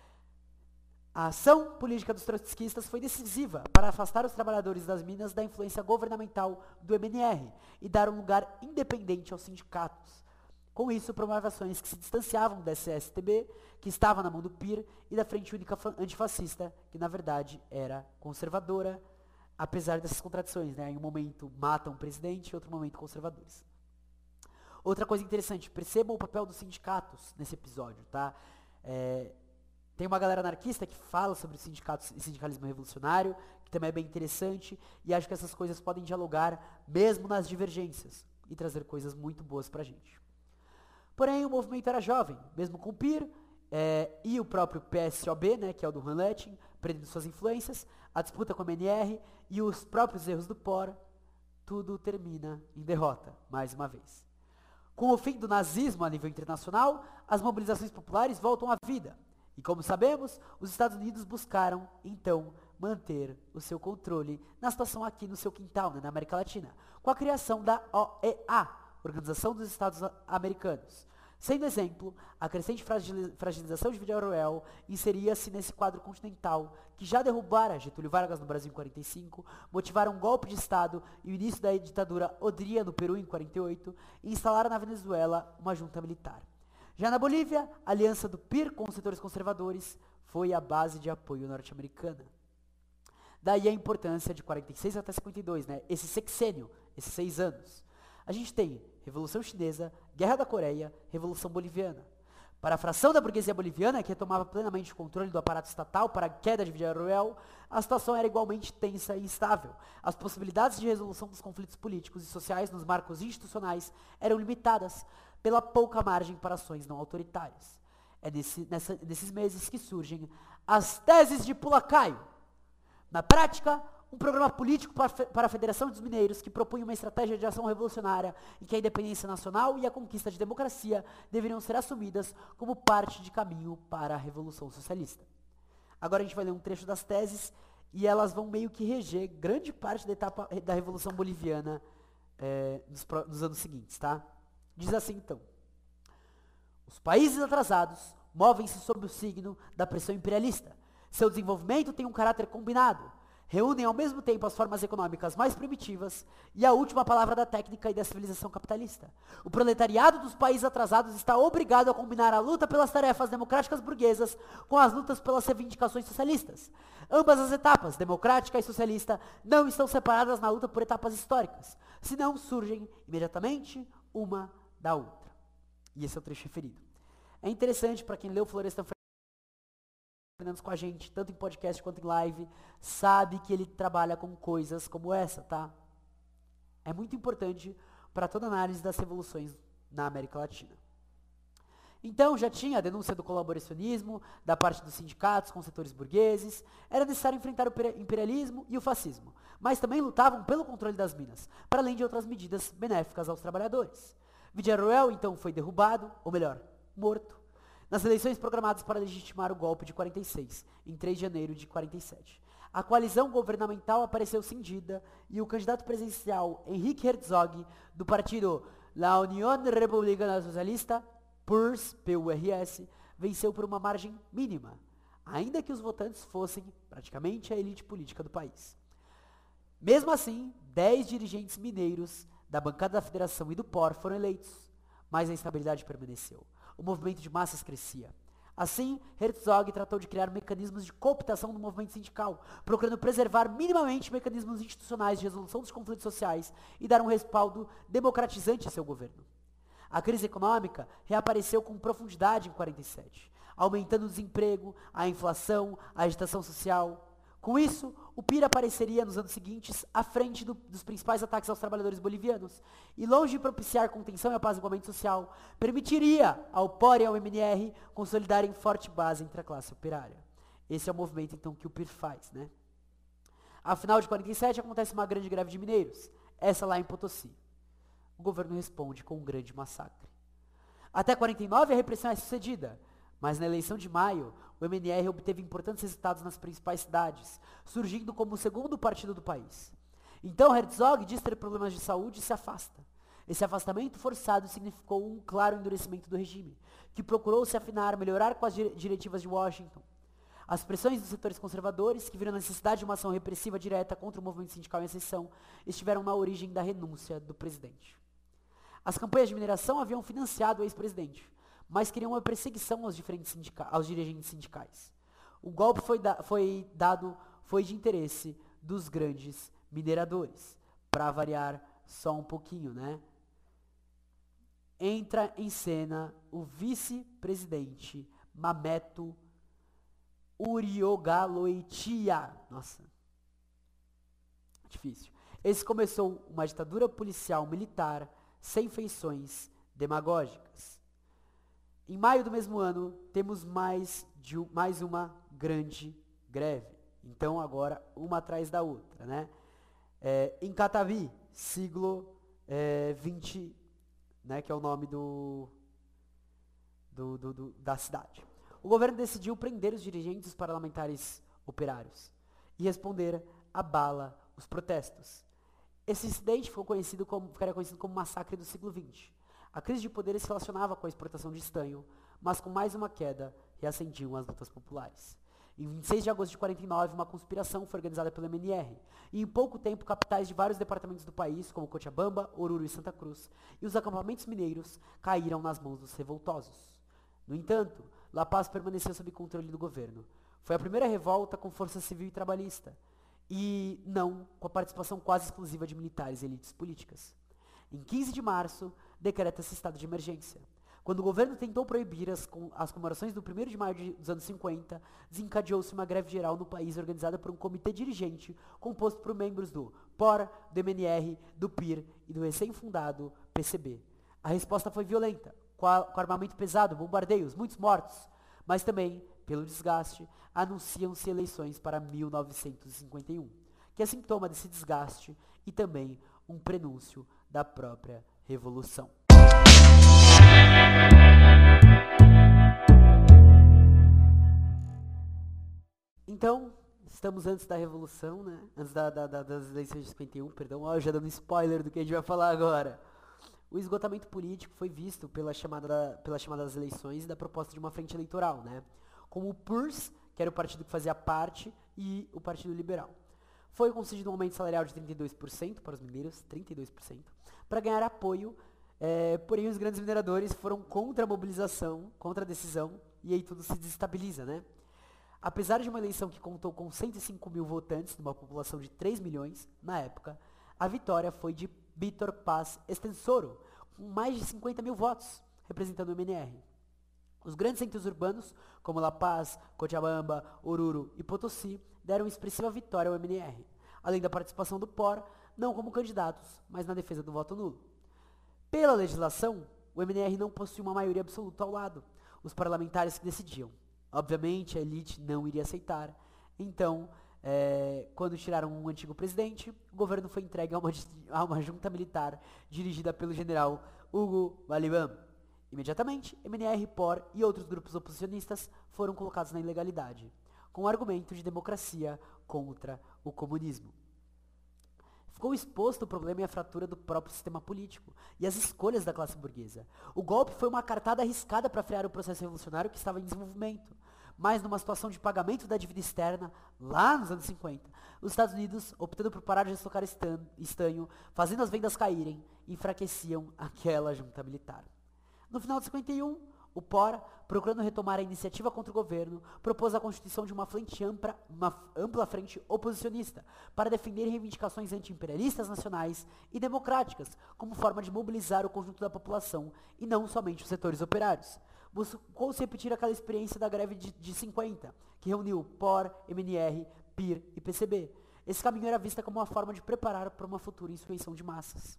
A ação política dos trotskistas foi decisiva para afastar os trabalhadores das minas da influência governamental do M N R e dar um lugar independente aos sindicatos. Com isso, promove ações que se distanciavam da C S T B, que estava na mão do P I R, e da Frente Única Antifascista, que na verdade era conservadora, apesar dessas contradições, né? Em um momento matam o presidente, em outro momento conservadores. Outra coisa interessante, percebam o papel dos sindicatos nesse episódio, tá? É, tem uma galera anarquista que fala sobre os sindicatos e sindicalismo revolucionário, que também é bem interessante, e acho que essas coisas podem dialogar mesmo nas divergências e trazer coisas muito boas pra gente. Porém, o movimento era jovem, mesmo com o P I R é, e o próprio P S O B, né, que é o do Juan Letin, prendendo suas influências, a disputa com o M N R e os próprios erros do P O R, tudo termina em derrota, mais uma vez. Com o fim do nazismo a nível internacional, as mobilizações populares voltam à vida. E como sabemos, os Estados Unidos buscaram, então, manter o seu controle na situação aqui no seu quintal, né, na América Latina, com a criação da O E A, Organização dos Estados Americanos. Sendo exemplo, a crescente fragilização de Villarroel inseria-se nesse quadro continental, que já derrubara Getúlio Vargas no Brasil em quarenta e cinco, motivaram um golpe de Estado e o início da ditadura Odria no Peru em quarenta e oito, e instalaram na Venezuela uma junta militar. Já na Bolívia, a aliança do P I R com os setores conservadores foi a base de apoio norte-americana. Daí a importância de quarenta e seis até cinquenta e dois, né? Esse sexênio, esses seis anos. A gente tem Revolução Chinesa, Guerra da Coreia, Revolução Boliviana. Para a fração da burguesia boliviana, que retomava plenamente o controle do aparato estatal para a queda de Villarroel, a situação era igualmente tensa e instável. As possibilidades de resolução dos conflitos políticos e sociais nos marcos institucionais eram limitadas pela pouca margem para ações não autoritárias. É nesse, nessa, nesses meses que surgem as teses de Pulacaio. Na prática, um programa político para a Federação dos Mineiros que propunha uma estratégia de ação revolucionária em que a independência nacional e a conquista de democracia deveriam ser assumidas como parte de caminho para a Revolução Socialista. Agora a gente vai ler um trecho das teses e elas vão meio que reger grande parte da etapa da Revolução Boliviana é, nos, nos anos seguintes, tá? Diz assim então: os países atrasados movem-se sob o signo da pressão imperialista. Seu desenvolvimento tem um caráter combinado. Reúnem ao mesmo tempo as formas econômicas mais primitivas e a última palavra da técnica e da civilização capitalista. O proletariado dos países atrasados está obrigado a combinar a luta pelas tarefas democráticas burguesas com as lutas pelas reivindicações socialistas. Ambas as etapas, democrática e socialista, não estão separadas na luta por etapas históricas, senão surgem imediatamente uma da outra. E esse é o trecho referido. É interessante para quem leu Florestan Fernandes com a gente, tanto em podcast quanto em live, sabe que ele trabalha com coisas como essa, tá? É muito importante para toda análise das revoluções na América Latina. Então, já tinha a denúncia do colaboracionismo, da parte dos sindicatos com setores burgueses, era necessário enfrentar o imperialismo e o fascismo, mas também lutavam pelo controle das minas, para além de outras medidas benéficas aos trabalhadores. Villarroel, então, foi derrubado, ou melhor, morto, nas eleições programadas para legitimar o golpe de quarenta e seis, em três de janeiro de quarenta e sete. A coalizão governamental apareceu cindida e o candidato presidencial Henrique Herzog, do partido La Unión Republicana Socialista, P U R S, P U R S, venceu por uma margem mínima, ainda que os votantes fossem praticamente a elite política do país. Mesmo assim, dez dirigentes mineiros da bancada da Federação e do P O R foram eleitos, mas a instabilidade permaneceu. O movimento de massas crescia. Assim, Herzog tratou de criar mecanismos de cooptação do movimento sindical, procurando preservar minimamente mecanismos institucionais de resolução dos conflitos sociais e dar um respaldo democratizante a seu governo. A crise econômica reapareceu com profundidade em quarenta e sete, aumentando o desemprego, a inflação, a agitação social. Com isso, o P I R apareceria nos anos seguintes à frente do, dos principais ataques aos trabalhadores bolivianos e, longe de propiciar contenção e apaziguamento social, permitiria ao P O R e ao M N R consolidarem forte base entre a classe operária. Esse é o movimento, então, que o P I R faz, né? Afinal de quarenta e sete acontece uma grande greve de mineiros, essa lá em Potosí. O governo responde com um grande massacre. Até quarenta e nove a repressão é sucedida, mas na eleição de maio, o M N R obteve importantes resultados nas principais cidades, surgindo como o segundo partido do país. Então Herzog diz ter problemas de saúde e se afasta. Esse afastamento forçado significou um claro endurecimento do regime, que procurou se afinar, melhorar com as dire- diretivas de Washington. As pressões dos setores conservadores, que viram a necessidade de uma ação repressiva direta contra o movimento sindical em ascensão, estiveram na origem da renúncia do presidente. As campanhas de mineração haviam financiado o ex-presidente, mas queriam uma perseguição aos, diferentes sindica- aos dirigentes sindicais. O golpe foi, da- foi dado, foi de interesse dos grandes mineradores. Para variar só um pouquinho, né? Entra em cena o vice-presidente Mameto Uriogaloitia. Nossa, difícil. Esse começou uma ditadura policial militar sem feições demagógicas. Em maio do mesmo ano, temos mais, de, mais uma grande greve. Então, agora, uma atrás da outra, né? É, em Catavi, siglo é, vinte, né, que é o nome do, do, do, do, da cidade. O governo decidiu prender os dirigentes dos parlamentares operários e responder à bala os protestos. Esse incidente ficou conhecido como, ficaria conhecido como massacre do siglo vinte. A crise de poder se relacionava com a exportação de estanho, mas com mais uma queda reacendiam as lutas populares. Em vinte e seis de agosto de quarenta e nove, uma conspiração foi organizada pelo M N R, e em pouco tempo capitais de vários departamentos do país, como Cochabamba, Oruro e Santa Cruz, e os acampamentos mineiros caíram nas mãos dos revoltosos. No entanto, La Paz permaneceu sob controle do governo. Foi a primeira revolta com força civil e trabalhista, e não com a participação quase exclusiva de militares e elites políticas. Em quinze de março, decreta-se estado de emergência. Quando o governo tentou proibir as, as comemorações do primeiro de maio de, dos anos cinquenta, desencadeou-se uma greve geral no país organizada por um comitê dirigente composto por membros do P O R, do M N R, do P I R e do recém-fundado P C B. A resposta foi violenta, com, a, com armamento pesado, bombardeios, muitos mortos, mas também, pelo desgaste, anunciam-se eleições para mil novecentos e cinquenta e um, que é sintoma desse desgaste e também um prenúncio da própria Revolução. Então, estamos antes da Revolução, né? Antes da, da, da, das eleições de cinquenta e um, perdão, ó, já dando spoiler do que a gente vai falar agora. O esgotamento político foi visto pela chamada, da, pela chamada das eleições e da proposta de uma frente eleitoral, né? Como o P U R S, que era o partido que fazia parte, e o Partido Liberal. Foi concedido um aumento salarial de trinta e dois por cento para os mineiros, trinta e dois por cento, para ganhar apoio, é, porém os grandes mineradores foram contra a mobilização, contra a decisão, e aí tudo se desestabiliza, né? Apesar de uma eleição que contou com cento e cinco mil votantes, numa população de três milhões, na época, a vitória foi de Vítor Paz Estenssoro, com mais de cinquenta mil votos, representando o M N R. Os grandes centros urbanos, como La Paz, Cochabamba, Oruro e Potosí, deram expressiva vitória ao M N R, além da participação do P O R, não como candidatos, mas na defesa do voto nulo. Pela legislação, o M N R não possui uma maioria absoluta ao lado, os parlamentares que decidiam. Obviamente, a elite não iria aceitar. Então, é, quando tiraram um antigo presidente, o governo foi entregue a uma, a uma junta militar dirigida pelo general Hugo Baliban. Imediatamente, M N R, P O R e outros grupos oposicionistas foram colocados na ilegalidade, com o argumento de democracia contra o comunismo. Ficou exposto o problema e a fratura do próprio sistema político e as escolhas da classe burguesa. O golpe foi uma cartada arriscada para frear o processo revolucionário que estava em desenvolvimento. Mas numa situação de pagamento da dívida externa, lá nos anos cinquenta, os Estados Unidos, optando por parar de estocar estanho, fazendo as vendas caírem, enfraqueciam aquela junta militar. No final de cinquenta e um, o P O R, procurando retomar a iniciativa contra o governo, propôs a constituição de uma, frente ampla, uma ampla frente oposicionista para defender reivindicações anti-imperialistas nacionais e democráticas, como forma de mobilizar o conjunto da população e não somente os setores operários. Buscou-se repetir aquela experiência da greve de, de cinquenta, que reuniu P O R, M N R, P I R e P C B. Esse caminho era visto como uma forma de preparar para uma futura insurreição de massas.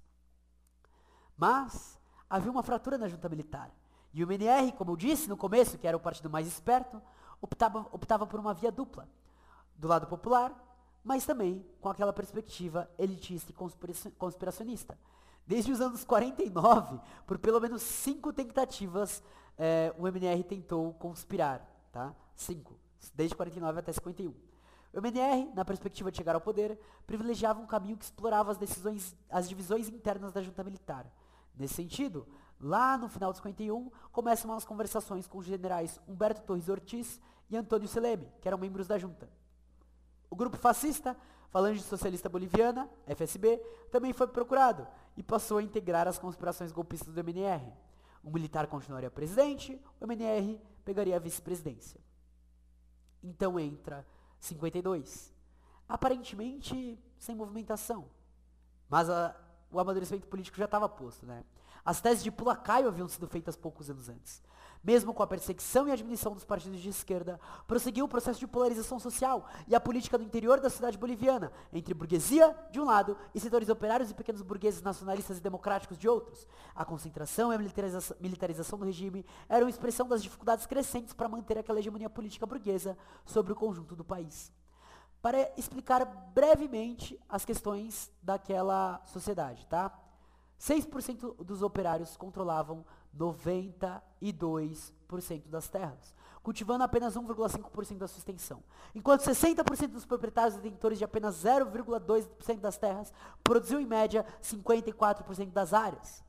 Mas havia uma fratura na junta militar. E o M N R, como eu disse no começo, que era o partido mais esperto, optava, optava por uma via dupla, do lado popular, mas também com aquela perspectiva elitista e conspiracionista. Desde os anos quarenta e nove, por pelo menos cinco tentativas, eh, o M N R tentou conspirar, tá? Cinco, desde quarenta e nove até cinquenta e um. O M N R, na perspectiva de chegar ao poder, privilegiava um caminho que explorava as, decisões, as divisões internas da junta militar. Nesse sentido, lá no final de cinquenta e um, começam as conversações com os generais Humberto Torres Ortiz e Antônio Seleme, que eram membros da junta. O grupo fascista, Falange Socialista Boliviana, F S B, também foi procurado e passou a integrar as conspirações golpistas do M N R. O militar continuaria presidente, o M N R pegaria a vice-presidência. Então entra cinquenta e dois, aparentemente sem movimentação, mas a o amadurecimento político já estava posto, né? As teses de pula-caio haviam sido feitas poucos anos antes. Mesmo com a perseguição e admissão dos partidos de esquerda, prosseguiu o processo de polarização social e a política do interior da cidade boliviana, entre burguesia, de um lado, e setores operários e pequenos burgueses nacionalistas e democráticos, de outros. A concentração e a militarização, militarização do regime eram expressão das dificuldades crescentes para manter aquela hegemonia política burguesa sobre o conjunto do país. Para explicar brevemente as questões daquela sociedade, tá? seis por cento dos operários controlavam noventa e dois por cento das terras, cultivando apenas um vírgula cinco por cento da sua extensão, enquanto sessenta por cento dos proprietários e detentores de apenas zero vírgula dois por cento das terras produziam em média cinquenta e quatro por cento das áreas.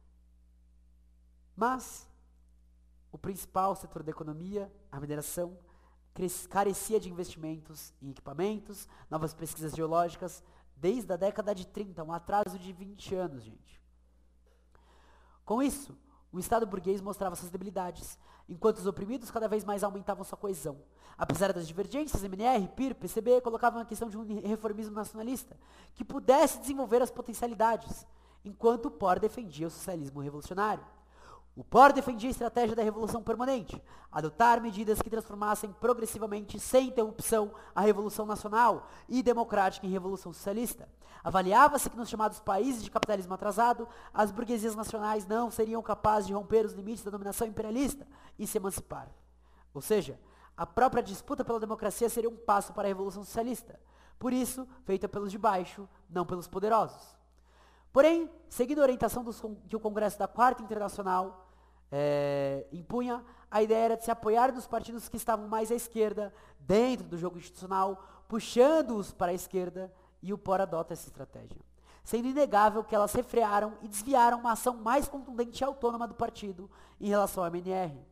Mas o principal setor da economia, a mineração, carecia de investimentos em equipamentos, novas pesquisas geológicas, desde a década de trinta, um atraso de vinte anos, gente. Com isso, O Estado burguês mostrava suas debilidades, enquanto os oprimidos cada vez mais aumentavam sua coesão. Apesar das divergências, M N R, P I R, P C B colocavam a questão de um reformismo nacionalista, que pudesse desenvolver as potencialidades, enquanto o P O R defendia o socialismo revolucionário. O P O R defendia a estratégia da revolução permanente, adotar medidas que transformassem progressivamente, sem interrupção, a revolução nacional e democrática em revolução socialista. Avaliava-se que nos chamados países de capitalismo atrasado, as burguesias nacionais não seriam capazes de romper os limites da dominação imperialista e se emancipar. Ou seja, a própria disputa pela democracia seria um passo para a revolução socialista, por isso, feita pelos de baixo, não pelos poderosos. Porém, seguindo a orientação dos, que o Congresso da Quarta Internacional é, impunha, a ideia era de se apoiar nos partidos que estavam mais à esquerda, dentro do jogo institucional, puxando-os para a esquerda, e o P O R adota essa estratégia. Sendo inegável que elas refrearam e desviaram uma ação mais contundente e autônoma do partido em relação ao M N R.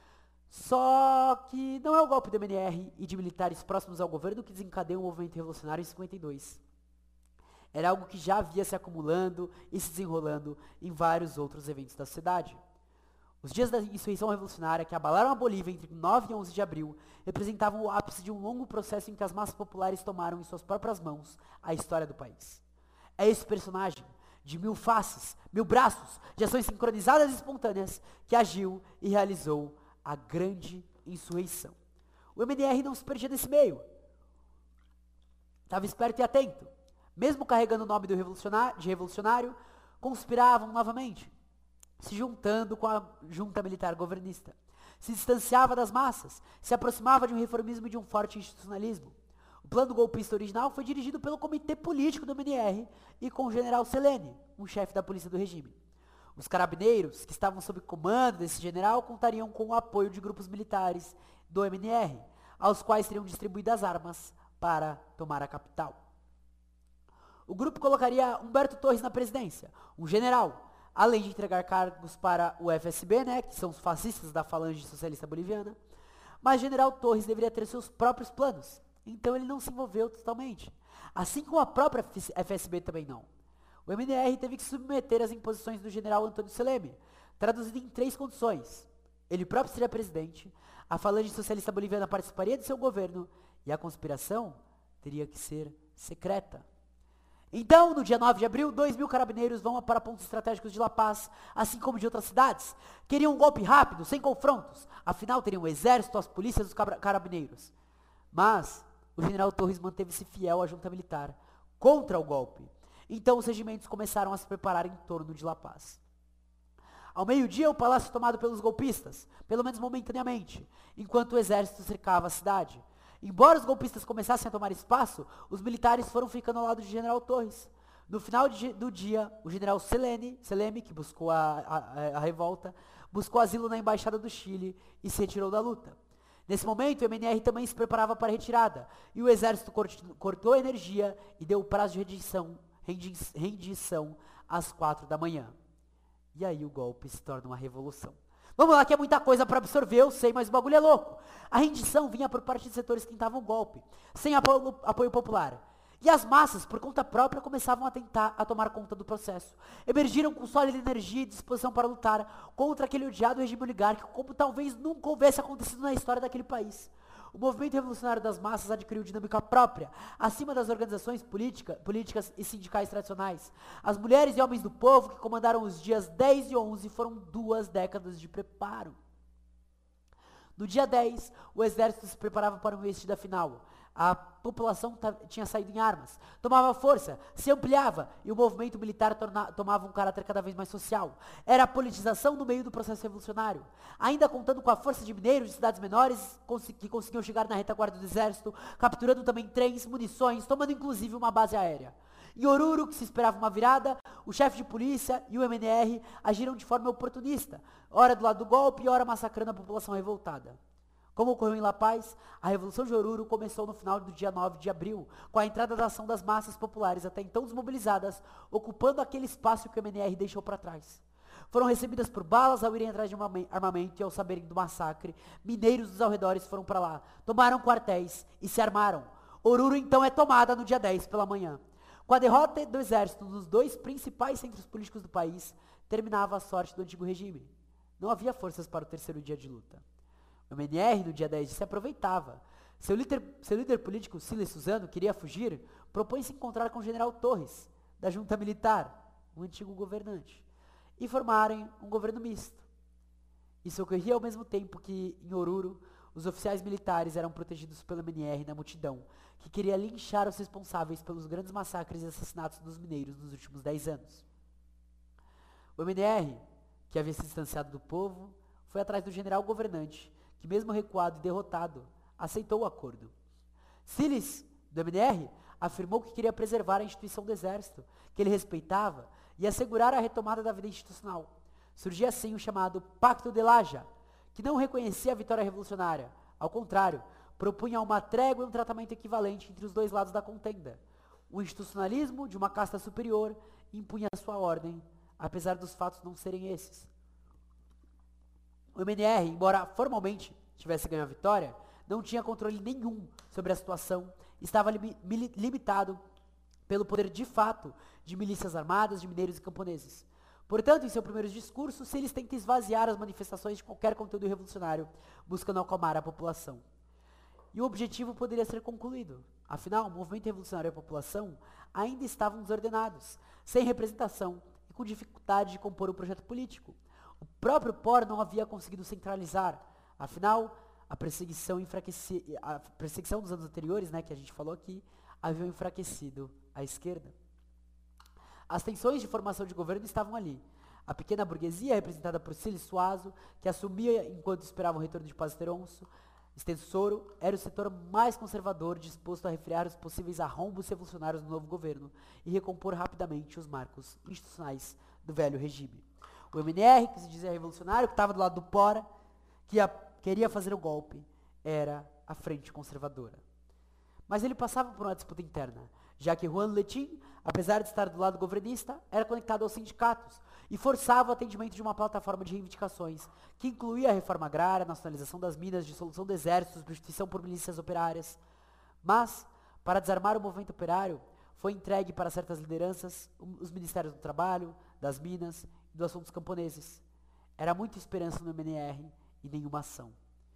Só que não é o golpe do M N R e de militares próximos ao governo que desencadeia o movimento revolucionário em cinquenta e dois. Era algo que já havia se acumulando e se desenrolando em vários outros eventos da sociedade. Os dias da insurreição revolucionária que abalaram a Bolívia entre nove e onze de abril representavam o ápice de um longo processo em que as massas populares tomaram em suas próprias mãos a história do país. É esse personagem, de mil faces, mil braços, de ações sincronizadas e espontâneas, que agiu e realizou a grande insurreição. O M N R não se perdia nesse meio. Estava esperto e atento. Mesmo carregando o nome do revolucionário, de revolucionário, conspiravam novamente, se juntando com a junta militar governista. Se distanciava das massas, se aproximava de um reformismo e de um forte institucionalismo. O plano golpista original foi dirigido pelo comitê político do M N R e com o general Selene, um chefe da polícia do regime. Os carabineiros, que estavam sob comando desse general, contariam com o apoio de grupos militares do M N R, aos quais seriam distribuídas armas para tomar a capital. O grupo colocaria Humberto Torres na presidência, um general, além de entregar cargos para o F S B, né, que são os fascistas da Falange Socialista Boliviana. Mas General Torres deveria ter seus próprios planos, então ele não se envolveu totalmente. Assim como a própria F S B também não. O M N R teve que submeter as imposições do general Antônio Seleme, traduzido em três condições. Ele próprio seria presidente, a Falange Socialista Boliviana participaria de seu governo e a conspiração teria que ser secreta. Então, no dia nove de abril, dois mil carabineiros vão para pontos estratégicos de La Paz, assim como de outras cidades. Queriam um golpe rápido, sem confrontos. Afinal, teriam o exército, as polícias e os carabineiros. Mas o general Torres manteve-se fiel à junta militar, contra o golpe. Então, os regimentos começaram a se preparar em torno de La Paz. Ao meio-dia, o palácio tomado pelos golpistas, pelo menos momentaneamente, enquanto o exército cercava a cidade. Embora os golpistas começassem a tomar espaço, os militares foram ficando ao lado de general Torres. No final de, do dia, o general Selene, Seleme, que buscou a, a, a revolta, buscou asilo na embaixada do Chile e se retirou da luta. Nesse momento, o M N R também se preparava para a retirada, e o exército cortou a energia e deu o prazo de rendição, rendição às quatro da manhã. E aí o golpe se torna uma revolução. Vamos lá, que é muita coisa para absorver, eu sei, mas o bagulho é louco. A rendição vinha por parte de setores que tentavam o golpe, sem apoio, apoio popular. E as massas, por conta própria, começavam a tentar a tomar conta do processo. Emergiram com sólida energia e disposição para lutar contra aquele odiado regime oligárquico, como talvez nunca houvesse acontecido na história daquele país. O movimento revolucionário das massas adquiriu dinâmica própria, acima das organizações política, políticas e sindicais tradicionais. As mulheres e homens do povo que comandaram os dias dez e onze foram duas décadas de preparo. No dia dez, o exército se preparava para uma investida final. A população tinha saído em armas, tomava força, se ampliava e o movimento militar torna, tomava um caráter cada vez mais social. Era a politização no meio do processo revolucionário. Ainda contando com a força de mineiros de cidades menores que conseguiam chegar na retaguarda do exército, capturando também trens, munições, tomando inclusive uma base aérea. Em Oruro, que se esperava uma virada, o chefe de polícia e o M N R agiram de forma oportunista, ora do lado do golpe e ora massacrando a população revoltada. Como ocorreu em La Paz, a Revolução de Oruro começou no final do dia nove de abril, com a entrada da ação das massas populares até então desmobilizadas, ocupando aquele espaço que o M N R deixou para trás. Foram recebidas por balas ao irem atrás de um armamento e ao saberem do massacre, mineiros dos arredores foram para lá, tomaram quartéis e se armaram. Oruro então é tomada no dia dez pela manhã. Com a derrota do exército nos dois principais centros políticos do país, terminava a sorte do antigo regime. não havia forças para o terceiro dia de luta. O M N R, no dia dez, se aproveitava. Seu líder, seu líder político, Silas Suzano, queria fugir, propõe-se encontrar com o general Torres, da junta militar, um antigo governante, e formarem um governo misto. Isso ocorria ao mesmo tempo que, em Oruro, os oficiais militares eram protegidos pelo M N R na multidão, que queria linchar os responsáveis pelos grandes massacres e assassinatos dos mineiros nos últimos dez anos. O M N R, que havia se distanciado do povo, foi atrás do general governante, que mesmo recuado e derrotado, aceitou o acordo. Silas, do M N R, afirmou que queria preservar a instituição do exército, que ele respeitava, e assegurar a retomada da vida institucional. Surgia assim o chamado Pacto de Laja, que não reconhecia a vitória revolucionária. Ao contrário, propunha uma trégua e um tratamento equivalente entre os dois lados da contenda. O institucionalismo de uma casta superior impunha sua ordem, apesar dos fatos não serem esses. O M N R, embora formalmente tivesse ganho a vitória, não tinha controle nenhum sobre a situação, estava limi- limitado pelo poder de fato de milícias armadas, de mineiros e camponeses. Portanto, em seu primeiro discurso, Silas tenta esvaziar as manifestações de qualquer conteúdo revolucionário, buscando acalmar a população. E o objetivo poderia ser concluído. Afinal, o movimento revolucionário e a população ainda estavam desordenados, sem representação e com dificuldade de compor um projeto político. O próprio P O R não havia conseguido centralizar. Afinal, a perseguição, enfraqueci... a perseguição dos anos anteriores, né, que a gente falou aqui, havia enfraquecido a esquerda. As tensões de formação de governo estavam ali. A pequena burguesia, representada por Silas Suazo, que assumia enquanto esperava o retorno de Paz Esteronço, Estensoro, era o setor mais conservador, disposto a refrear os possíveis arrombos revolucionários do novo governo e recompor rapidamente os marcos institucionais do velho regime. O M N R, que se dizia revolucionário, que estava do lado do P O R, que a, queria fazer o golpe, era a frente conservadora. Mas ele passava por uma disputa interna, já que Juan Letin, apesar de estar do lado governista, era conectado aos sindicatos e forçava o atendimento de uma plataforma de reivindicações, que incluía a reforma agrária, a nacionalização das minas, dissolução do exército, substituição por milícias operárias. Mas, para desarmar o movimento operário, foi entregue para certas lideranças os ministérios do trabalho, das minas e dos assuntos camponeses. Era muita esperança no M N R e nenhuma ação.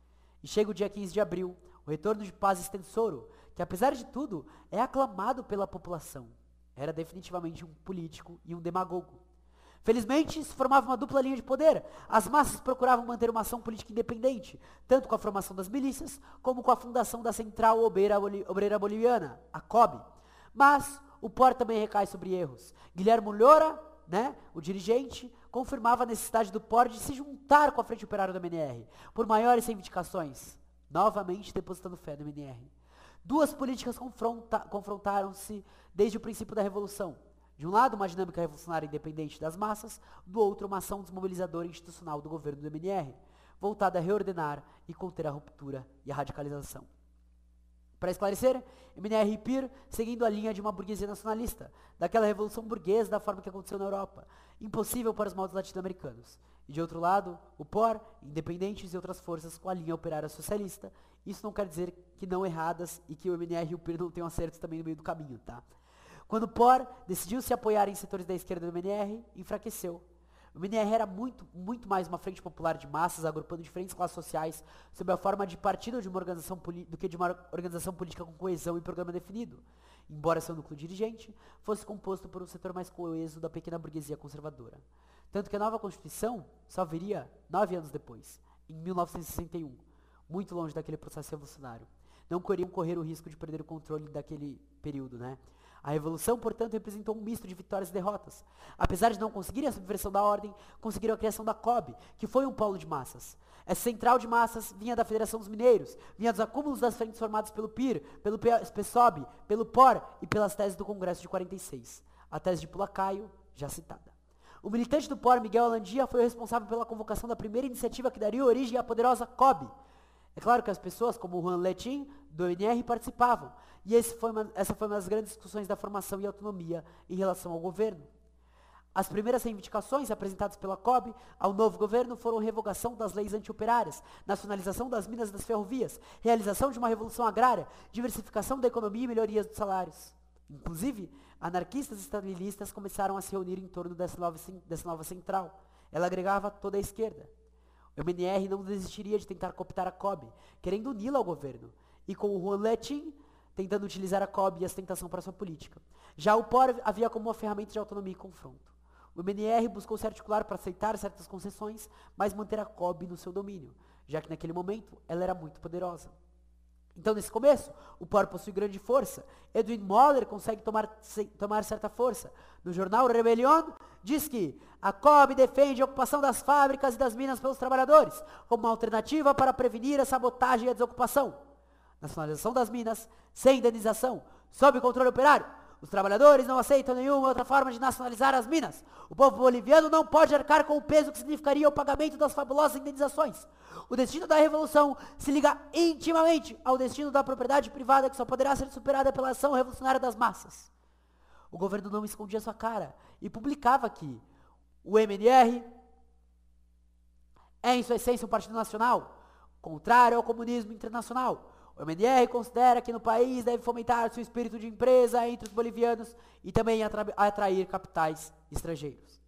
E chega o dia quinze de abril, o retorno de Paz Estensoro, que apesar de tudo, é aclamado pela população. Era definitivamente um político e um demagogo. Felizmente, se formava uma dupla linha de poder. As massas procuravam manter uma ação política independente, tanto com a formação das milícias, como com a fundação da Central Obreira, Boli- Obreira Boliviana, a C O B. Mas o P O R também recai sobre erros. Guilherme Loura, né, o dirigente, confirmava a necessidade do P O R de se juntar com a Frente Operária do M N R, por maiores reivindicações, novamente depositando fé no M N R. Duas políticas confronta- confrontaram-se desde o princípio da Revolução. De um lado, uma dinâmica revolucionária independente das massas, do outro, uma ação desmobilizadora institucional do governo do M N R, voltada a reordenar e conter a ruptura e a radicalização. Para esclarecer, M N R e P I R seguindo a linha de uma burguesia nacionalista, daquela revolução burguesa da forma que aconteceu na Europa, impossível para os moldes latino-americanos. E de outro lado, o P O R, independentes e outras forças com a linha operária socialista. Isso não quer dizer que não erradas e que o M N R e o P I R não tenham acertos também no meio do caminho, tá? Quando o P O R decidiu se apoiar em setores da esquerda do M N R, enfraqueceu. O M N R era muito, muito mais uma frente popular de massas, agrupando diferentes classes sociais, sob a forma de partido de uma organização do que de uma organização política com coesão e programa definido, embora seu núcleo dirigente fosse composto por um setor mais coeso da pequena burguesia conservadora. Tanto que a nova Constituição só viria nove anos depois, em mil novecentos e sessenta e um, muito longe daquele processo revolucionário. Não queriam correr o risco de perder o controle daquele período, né? A Revolução, portanto, representou um misto de vitórias e derrotas. Apesar de não conseguirem a subversão da ordem, conseguiram a criação da C O B, que foi um polo de massas. Essa central de massas vinha da Federação dos Mineiros, vinha dos acúmulos das frentes formadas pelo P I R, pelo P S O B, pelo P O R e pelas teses do Congresso de quarenta e seis. A tese de Pulacaio, já citada. O militante do P O R, Miguel Alandia, foi o responsável pela convocação da primeira iniciativa que daria origem à poderosa C O B. É claro que as pessoas, como o Juan Letin, do M N R, participavam, e esse foi uma, essa foi uma das grandes discussões da formação e autonomia em relação ao governo. As primeiras reivindicações apresentadas pela C O B ao novo governo foram revogação das leis antioperárias, nacionalização das minas e das ferrovias, realização de uma revolução agrária, diversificação da economia e melhorias dos salários. Inclusive, anarquistas e estalinistas começaram a se reunir em torno dessa nova, dessa nova central. Ela agregava toda a esquerda. O M N R não desistiria de tentar cooptar a C O B, querendo uni-la ao governo, e com o Juan Letin tentando utilizar a C O B e a ostentação para sua política. Já o P O R havia como uma ferramenta de autonomia e confronto. O M N R buscou se articular para aceitar certas concessões, mas manter a C O B no seu domínio, já que naquele momento ela era muito poderosa. Então, nesse começo, o P O R possui grande força. Edwin Moller consegue tomar, se, tomar certa força. No jornal Rebellion, diz que a C O B defende a ocupação das fábricas e das minas pelos trabalhadores, como uma alternativa para prevenir a sabotagem e a desocupação. Nacionalização das minas, sem indenização, sob controle operário. Os trabalhadores não aceitam nenhuma outra forma de nacionalizar as minas. O povo boliviano não pode arcar com o peso que significaria o pagamento das fabulosas indenizações. O destino da revolução se liga intimamente ao destino da propriedade privada, que só poderá ser superada pela ação revolucionária das massas. O governo não escondia sua cara e publicava que o M N R é, em sua essência, um partido nacional, contrário ao comunismo internacional. O M N R considera que no país deve fomentar seu espírito de empresa entre os bolivianos e também atra- atrair capitais estrangeiros.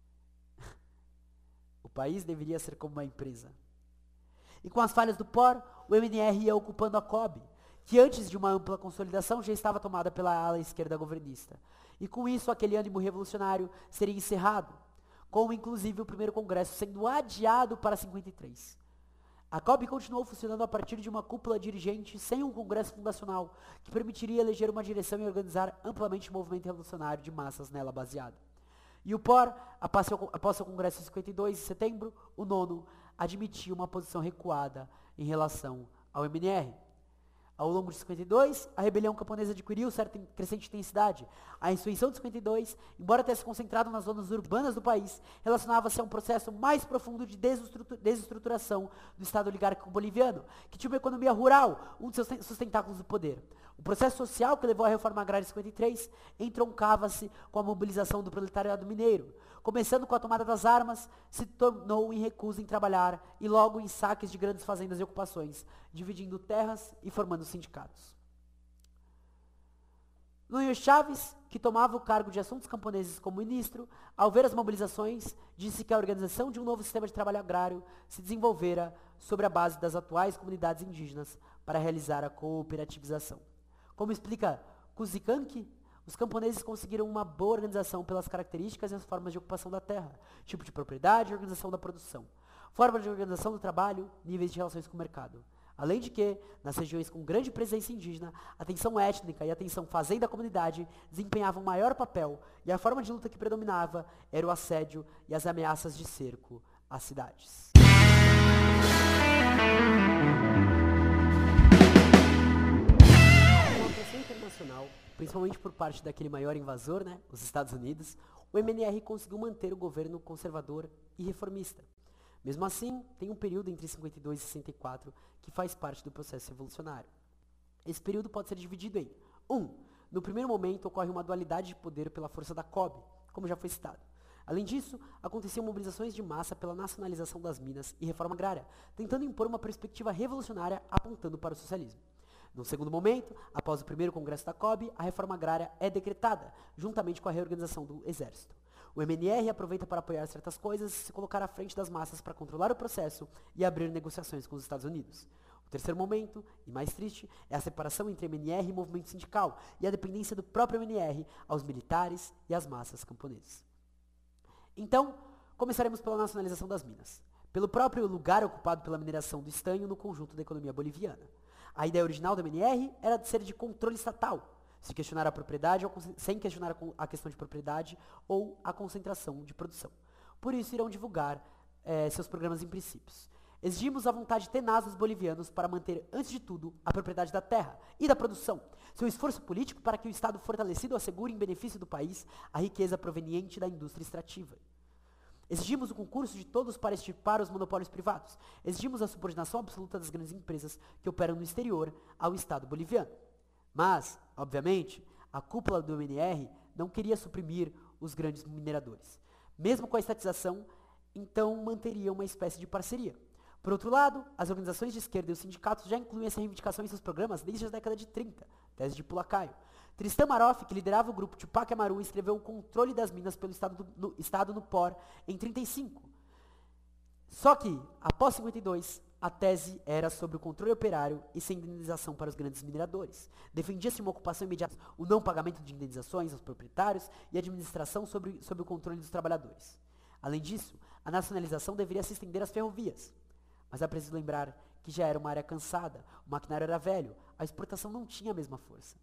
O país deveria ser como uma empresa. E com as falhas do P O R, o M N R ia ocupando a C O B, que antes de uma ampla consolidação já estava tomada pela ala esquerda governista. E com isso, aquele ânimo revolucionário seria encerrado, com inclusive o primeiro congresso sendo adiado para cinquenta e três. A C O B continuou funcionando a partir de uma cúpula dirigente sem um congresso fundacional, que permitiria eleger uma direção e organizar amplamente o movimento revolucionário de massas nela baseado. E o P O R, após seu, após seu congresso em cinquenta e dois, em setembro, o nono, admitiu uma posição recuada em relação ao M N R. Ao longo de cinquenta e dois, a rebelião camponesa adquiriu certa crescente intensidade. A insurreição de cinquenta e dois, embora tenha se concentrado nas zonas urbanas do país, relacionava-se a um processo mais profundo de desestruturação do Estado oligárquico boliviano, que tinha uma economia rural, um de seus sustentáculos do poder. O processo social que levou à reforma agrária em cinquenta e três entroncava-se com a mobilização do proletariado mineiro. Começando com a tomada das armas, se tornou em recusa em trabalhar e logo em saques de grandes fazendas e ocupações, dividindo terras e formando sindicatos. Nunes Chaves, que tomava o cargo de assuntos camponeses como ministro, ao ver as mobilizações, disse que a organização de um novo sistema de trabalho agrário se desenvolvera sobre a base das atuais comunidades indígenas para realizar a cooperativização. Como explica Kuzikanki, os camponeses conseguiram uma boa organização pelas características e as formas de ocupação da terra, tipo de propriedade e organização da produção, forma de organização do trabalho, níveis de relações com o mercado. Além de que, nas regiões com grande presença indígena, a tensão étnica e a tensão fazenda-comunidade desempenhavam maior papel, e a forma de luta que predominava era o assédio e as ameaças de cerco às cidades. Com a pressão internacional, principalmente por parte daquele maior invasor, né, os Estados Unidos, o M N R conseguiu manter o governo conservador e reformista. Mesmo assim, tem um período entre cinquenta e dois e sessenta e quatro que faz parte do processo revolucionário. Esse período pode ser dividido em um. No primeiro momento, ocorre uma dualidade de poder pela força da C O B, como já foi citado. Além disso, aconteciam mobilizações de massa pela nacionalização das minas e reforma agrária, tentando impor uma perspectiva revolucionária apontando para o socialismo. No segundo momento, após o primeiro congresso da C O B, a reforma agrária é decretada, juntamente com a reorganização do exército. O M N R aproveita para apoiar certas coisas e se colocar à frente das massas para controlar o processo e abrir negociações com os Estados Unidos. O terceiro momento, e mais triste, é a separação entre M N R e movimento sindical e a dependência do próprio M N R aos militares e às massas camponesas. Então, começaremos pela nacionalização das minas, pelo próprio lugar ocupado pela mineração do estanho no conjunto da economia boliviana. A ideia original do M N R era de ser de controle estatal, se questionar a propriedade ou sem questionar a questão de propriedade ou a concentração de produção. Por isso irão divulgar eh, seus programas e princípios. Exigimos a vontade tenaz dos bolivianos para manter, antes de tudo, a propriedade da terra e da produção, seu esforço político para que o Estado fortalecido assegure em benefício do país a riqueza proveniente da indústria extrativa. Exigimos o concurso de todos para extirpar os monopólios privados. Exigimos a subordinação absoluta das grandes empresas que operam no exterior ao Estado boliviano. Mas, obviamente, a cúpula do M N R não queria suprimir os grandes mineradores. Mesmo com a estatização, então manteria uma espécie de parceria. Por outro lado, as organizações de esquerda e os sindicatos já incluem essa reivindicação em seus programas desde a década de trinta, tese de Pulacaio. Tristan Maroff, que liderava o grupo Tupac Amaru, escreveu o controle das minas pelo Estado, do, no, estado no P O R em trinta e cinco. Só que, após cinquenta e dois, a tese era sobre o controle operário e sem indenização para os grandes mineradores. Defendia-se uma ocupação imediata, o não pagamento de indenizações aos proprietários e a administração sobre, sobre o controle dos trabalhadores. Além disso, a nacionalização deveria se estender às ferrovias. Mas é preciso lembrar que já era uma área cansada, o maquinário era velho, a exportação não tinha a mesma força.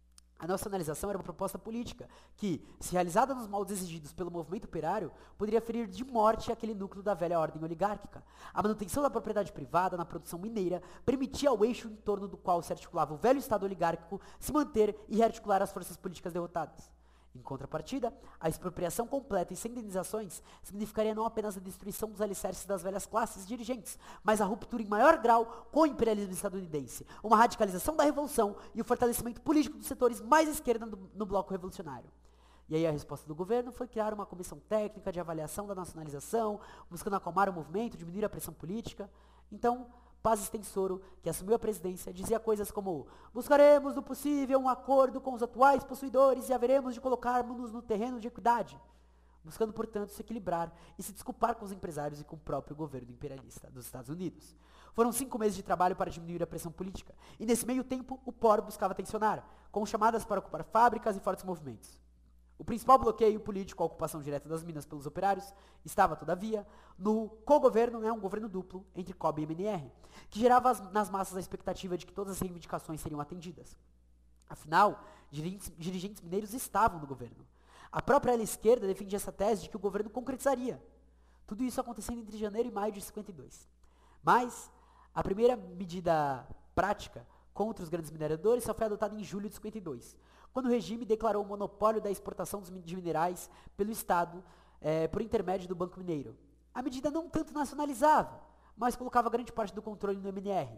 A nacionalização era uma proposta política que, se realizada nos moldes exigidos pelo movimento operário, poderia ferir de morte aquele núcleo da velha ordem oligárquica. A manutenção da propriedade privada na produção mineira permitia ao eixo em torno do qual se articulava o velho Estado oligárquico se manter e rearticular as forças políticas derrotadas. Em contrapartida, a expropriação completa e sem indenizações significaria não apenas a destruição dos alicerces das velhas classes dirigentes, mas a ruptura em maior grau com o imperialismo estadunidense, uma radicalização da revolução e o fortalecimento político dos setores mais à esquerda no, no bloco revolucionário. E aí a resposta do governo foi criar uma comissão técnica de avaliação da nacionalização, buscando acalmar o movimento, diminuir a pressão política. Então, Paz Extensoro, que assumiu a presidência, dizia coisas como: buscaremos no possível um acordo com os atuais possuidores e haveremos de colocarmos-nos no terreno de equidade, buscando, portanto, se equilibrar e se desculpar com os empresários e com o próprio governo imperialista dos Estados Unidos. Foram cinco meses de trabalho para diminuir a pressão política, e nesse meio tempo o P O R buscava tensionar, com chamadas para ocupar fábricas e fortes movimentos. O principal bloqueio político à ocupação direta das minas pelos operários estava, todavia, no co-governo, né, um governo duplo, entre C O B e M N R, que gerava as, nas massas a expectativa de que todas as reivindicações seriam atendidas. Afinal, dirigentes, dirigentes mineiros estavam no governo. A própria ala esquerda defendia essa tese de que o governo concretizaria. Tudo isso acontecendo entre janeiro e maio de cinquenta e dois. Mas, a primeira medida prática contra os grandes mineradores só foi adotada em julho de cinquenta e dois, quando o regime declarou o monopólio da exportação de minerais pelo Estado eh, por intermédio do Banco Mineiro. A medida não tanto nacionalizava, mas colocava grande parte do controle no M N R.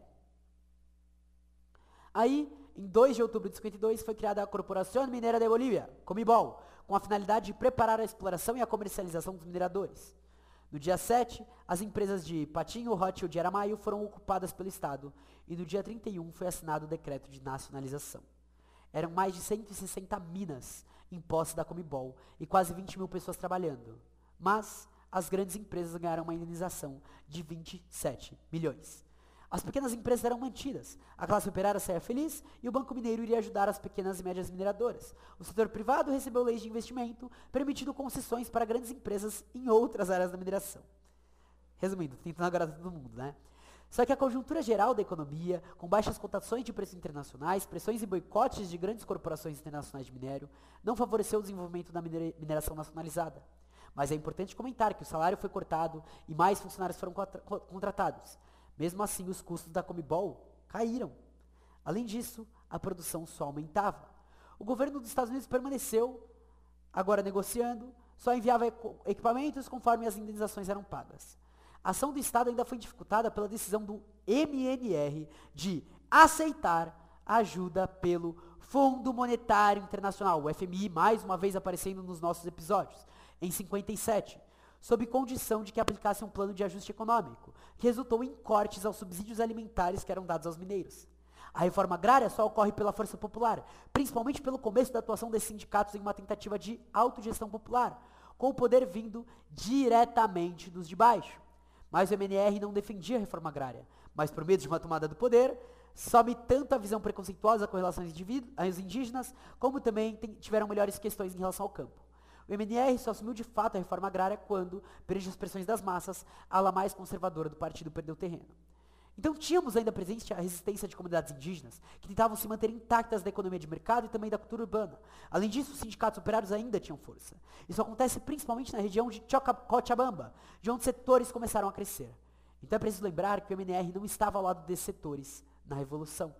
Aí, em dois de outubro de cinquenta e dois, foi criada a Corporación Minera de Bolívia, Comibol, com a finalidade de preparar a exploração e a comercialização dos mineradores. No dia sete, as empresas de Patinho, Rothschild e Aramaio foram ocupadas pelo Estado, e no dia trinta e um foi assinado o decreto de nacionalização. Eram mais de cento e sessenta minas em posse da Comibol e quase vinte mil pessoas trabalhando. Mas as grandes empresas ganharam uma indenização de vinte e sete milhões. As pequenas empresas eram mantidas, a classe operária saía feliz e o Banco Mineiro iria ajudar as pequenas e médias mineradoras. O setor privado recebeu leis de investimento, permitindo concessões para grandes empresas em outras áreas da mineração. Resumindo, tentando agradar todo mundo, né? Só que a conjuntura geral da economia, com baixas cotações de preços internacionais, pressões e boicotes de grandes corporações internacionais de minério, não favoreceu o desenvolvimento da mineração nacionalizada. Mas é importante comentar que o salário foi cortado e mais funcionários foram contra contratados. Mesmo assim, os custos da Comibol caíram. Além disso, a produção só aumentava. O governo dos Estados Unidos permaneceu, agora negociando, só enviava equipamentos conforme as indenizações eram pagas. A ação do Estado ainda foi dificultada pela decisão do M N R de aceitar a ajuda pelo Fundo Monetário Internacional, o F M I, mais uma vez aparecendo nos nossos episódios, em cinquenta e sete, sob condição de que aplicasse um plano de ajuste econômico, que resultou em cortes aos subsídios alimentares que eram dados aos mineiros. A reforma agrária só ocorre pela força popular, principalmente pelo começo da atuação desses sindicatos em uma tentativa de autogestão popular, com o poder vindo diretamente dos de baixo. Mas o M N R não defendia a reforma agrária, mas por medo de uma tomada do poder, sob tanto a visão preconceituosa com relação aos indígenas, como também tem, tiveram melhores questões em relação ao campo. O M N R só assumiu de fato a reforma agrária quando, perante as pressões das massas, a ala mais conservadora do partido perdeu terreno. Então tínhamos ainda presente a resistência de comunidades indígenas, que tentavam se manter intactas da economia de mercado e também da cultura urbana. Além disso, os sindicatos operários ainda tinham força. Isso acontece principalmente na região de Cochabamba, de onde setores começaram a crescer. Então é preciso lembrar que o M N R não estava ao lado desses setores na Revolução.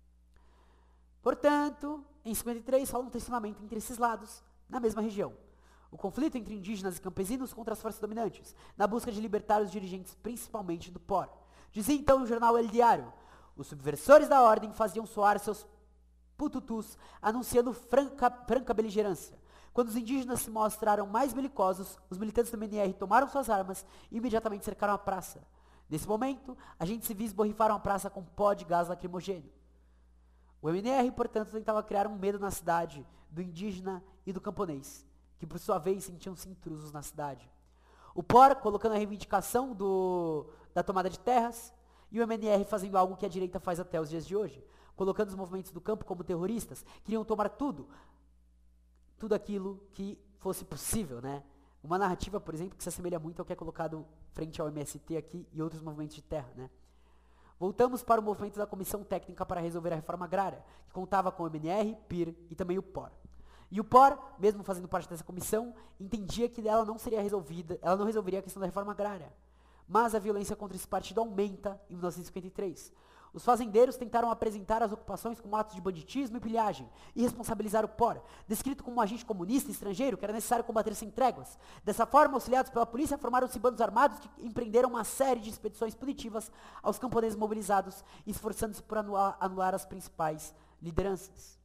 Portanto, em cinquenta e três, rola um tensionamento entre esses lados, na mesma região. O conflito entre indígenas e campesinos contra as forças dominantes, na busca de libertar os dirigentes, principalmente do P O R. Dizia então o jornal El Diário: os subversores da ordem faziam soar seus pututus, anunciando franca, franca beligerância. Quando os indígenas se mostraram mais belicosos, os militantes do M N R tomaram suas armas e imediatamente cercaram a praça. Nesse momento, agentes civis borrifaram a praça com pó de gás lacrimogêneo. O M N R, portanto, tentava criar um medo na cidade do indígena e do camponês, que por sua vez sentiam-se intrusos na cidade. O P O R colocando a reivindicação do, da tomada de terras, e o M N R fazendo algo que a direita faz até os dias de hoje, colocando os movimentos do campo como terroristas, queriam tomar tudo, tudo aquilo que fosse possível, né? Uma narrativa, por exemplo, que se assemelha muito ao que é colocado frente ao M S T aqui e outros movimentos de terra, né? Voltamos para o movimento da Comissão Técnica para resolver a reforma agrária, que contava com o M N R, P I R e também o P O R. E o P O R, mesmo fazendo parte dessa comissão, entendia que ela não seria resolvida, ela não resolveria a questão da reforma agrária. Mas a violência contra esse partido aumenta em mil novecentos e cinquenta e três. Os fazendeiros tentaram apresentar as ocupações como atos de banditismo e pilhagem e responsabilizar o P O R, descrito como um agente comunista estrangeiro que era necessário combater sem tréguas. Dessa forma, auxiliados pela polícia, formaram-se bandos armados que empreenderam uma série de expedições punitivas aos camponeses mobilizados, esforçando-se por anular, anular as principais lideranças.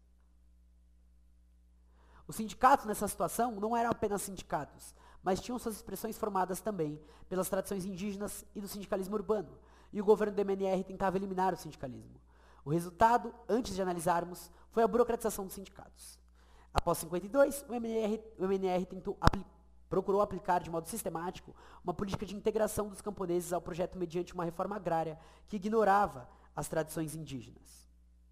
Os sindicatos nessa situação não eram apenas sindicatos, mas tinham suas expressões formadas também pelas tradições indígenas e do sindicalismo urbano, e o governo do M N R tentava eliminar o sindicalismo. O resultado, antes de analisarmos, foi a burocratização dos sindicatos. Após cinquenta e dois, o M N R, o M N R tentou apli- procurou aplicar de modo sistemático uma política de integração dos camponeses ao projeto mediante uma reforma agrária que ignorava as tradições indígenas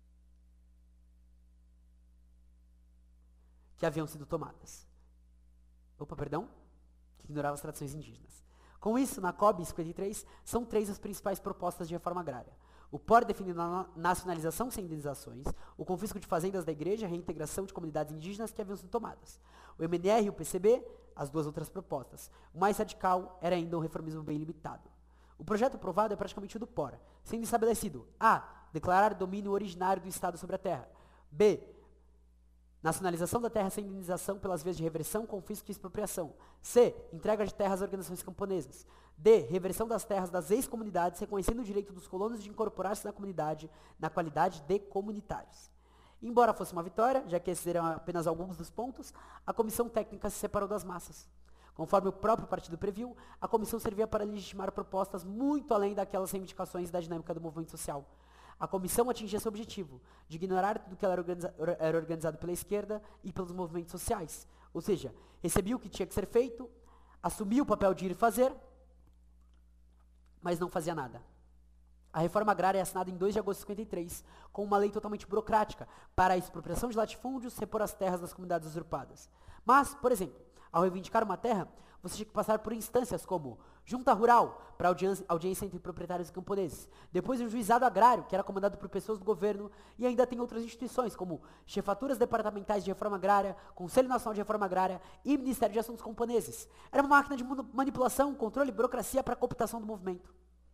que haviam sido tomadas. Opa, perdão? Que ignorava as tradições indígenas. Com isso, na C O B cinquenta e três, são três as principais propostas de reforma agrária. O P O R definindo a nacionalização sem indenizações, o confisco de fazendas da igreja e a reintegração de comunidades indígenas que haviam sido tomadas. O M N R e o P C B, as duas outras propostas. O mais radical era ainda um reformismo bem limitado. O projeto aprovado é praticamente o do P O R, sendo estabelecido a. Declarar domínio originário do Estado sobre a terra. B. Nacionalização da terra sem indenização pelas vias de reversão, confisco e expropriação. C. Entrega de terras às organizações camponesas. D. Reversão das terras das ex-comunidades, reconhecendo o direito dos colonos de incorporar-se na comunidade na qualidade de comunitários. Embora fosse uma vitória, já que esses eram apenas alguns dos pontos, a comissão técnica se separou das massas. Conforme o próprio partido previu, a comissão servia para legitimar propostas muito além daquelas reivindicações da dinâmica do movimento social. A comissão atingia seu objetivo, de ignorar tudo que ela era, organiza era organizado pela esquerda e pelos movimentos sociais. Ou seja, recebia o que tinha que ser feito, assumia o papel de ir fazer, mas não fazia nada. A reforma agrária é assinada em dois de agosto de cinquenta e três, com uma lei totalmente burocrática, para a expropriação de latifúndios, repor as terras das comunidades usurpadas. Mas, por exemplo, ao reivindicar uma terra, você tinha que passar por instâncias como junta rural, para audiência, audiência entre proprietários e camponeses. Depois o juizado agrário, que era comandado por pessoas do governo, e ainda tem outras instituições, como chefaturas departamentais de reforma agrária, Conselho Nacional de Reforma Agrária e Ministério de Assuntos Camponeses. Era uma máquina de manipulação, controle e burocracia para a cooptação do movimento.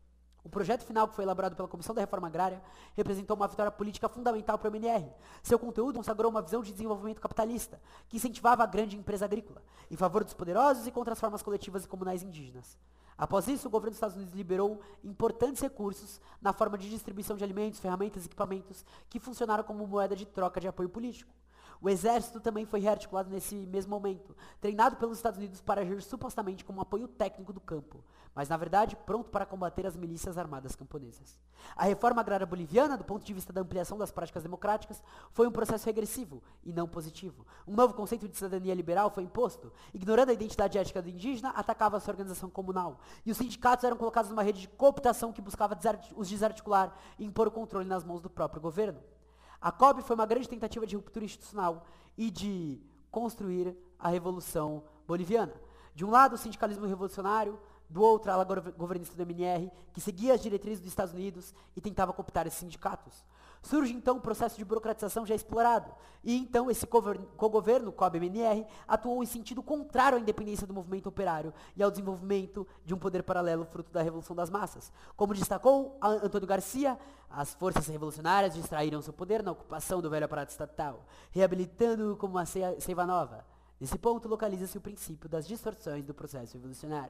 O projeto final, que foi elaborado pela Comissão da Reforma Agrária, representou uma vitória política fundamental para o M N R. Seu conteúdo consagrou uma visão de desenvolvimento capitalista, que incentivava a grande empresa agrícola, em favor dos poderosos e contra as formas coletivas e comunais indígenas. Após isso, o governo dos Estados Unidos liberou importantes recursos na forma de distribuição de alimentos, ferramentas e equipamentos que funcionaram como moeda de troca de apoio político. O exército também foi rearticulado nesse mesmo momento, treinado pelos Estados Unidos para agir supostamente como apoio técnico do campo, mas na verdade pronto para combater as milícias armadas camponesas. A reforma agrária boliviana, do ponto de vista da ampliação das práticas democráticas, foi um processo regressivo e não positivo. Um novo conceito de cidadania liberal foi imposto, ignorando a identidade ética do indígena, atacava a sua organização comunal, e os sindicatos eram colocados numa rede de cooptação que buscava os desarticular e impor o controle nas mãos do próprio governo. A C O B foi uma grande tentativa de ruptura institucional e de construir a Revolução Boliviana. De um lado, o sindicalismo revolucionário, do outro, a ala governista do M N R, que seguia as diretrizes dos Estados Unidos e tentava cooptar esses sindicatos. Surge então um processo de burocratização já explorado, e então esse co-governo, C O B-M N R, atuou em sentido contrário à independência do movimento operário e ao desenvolvimento de um poder paralelo fruto da Revolução das Massas. Como destacou Antônio Garcia, as forças revolucionárias distraíram seu poder na ocupação do velho aparato estatal, reabilitando-o como uma seiva nova. Nesse ponto localiza-se o princípio das distorções do processo revolucionário.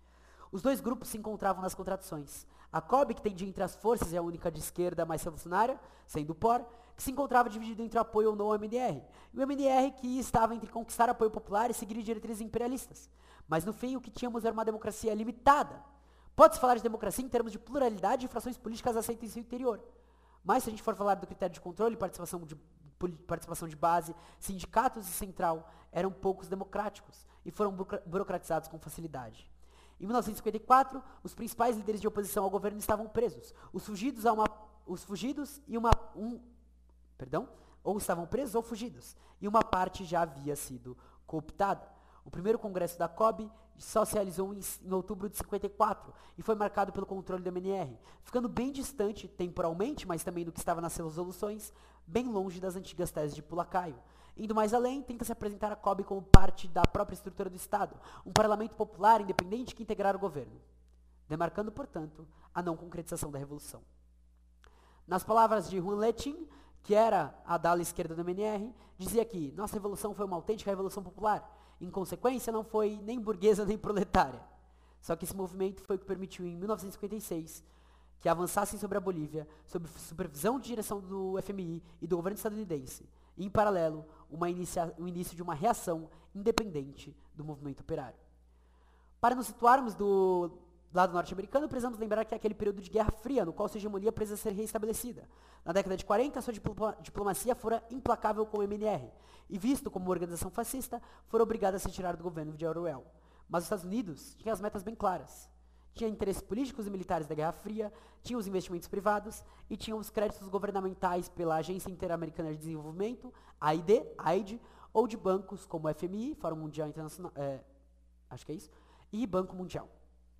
Os dois grupos se encontravam nas contradições. A C O B, que tendia entre as forças, é a única de esquerda mais revolucionária, sendo o P O R, que se encontrava dividido entre apoio ou não ao M N R. E o M N R, que estava entre conquistar apoio popular e seguir diretrizes imperialistas. Mas no fim, o que tínhamos era uma democracia limitada. Pode-se falar de democracia em termos de pluralidade e frações políticas aceitas em seu interior. Mas se a gente for falar do critério de controle, participação de, participação de base, sindicatos e central eram poucos democráticos e foram burocratizados com facilidade. Em mil novecentos e cinquenta e quatro, os principais líderes de oposição ao governo estavam presos. Os fugidos, a uma, os fugidos e uma... Um, perdão? Ou estavam presos ou fugidos. E uma parte já havia sido cooptada. O primeiro congresso da C O B só se realizou em, em outubro de cinquenta e quatro e foi marcado pelo controle do M N R, ficando bem distante temporalmente, mas também do que estava nas resoluções, bem longe das antigas teses de Pulacaio. Indo mais além, tenta se apresentar a C O B como parte da própria estrutura do Estado, um parlamento popular independente que integrara o governo, demarcando, portanto, a não concretização da revolução. Nas palavras de Juan Letin, que era a da ala esquerda do M N R, dizia que nossa revolução foi uma autêntica revolução popular. Em consequência, não foi nem burguesa nem proletária. Só que esse movimento foi o que permitiu, em mil novecentos e cinquenta e seis, que avançassem sobre a Bolívia, sob supervisão de direção do F M I e do governo estadunidense, e, em paralelo, uma inicia, o início de uma reação independente do movimento operário. Para nos situarmos do lado norte-americano, precisamos lembrar que é aquele período de Guerra Fria, no qual sua hegemonia precisa ser reestabelecida. Na década de quarenta, sua diploma, diplomacia fora implacável com o M N R, e visto como uma organização fascista, foram obrigados a se tirar do governo de Orwell. Mas os Estados Unidos tinham as metas bem claras. Tinha interesses políticos e militares da Guerra Fria, tinha os investimentos privados e tinha os créditos governamentais pela Agência Interamericana de Desenvolvimento, A I D, A I D, ou de bancos como o F M I, Fórum Mundial Internacional, é, acho que é isso, e Banco Mundial.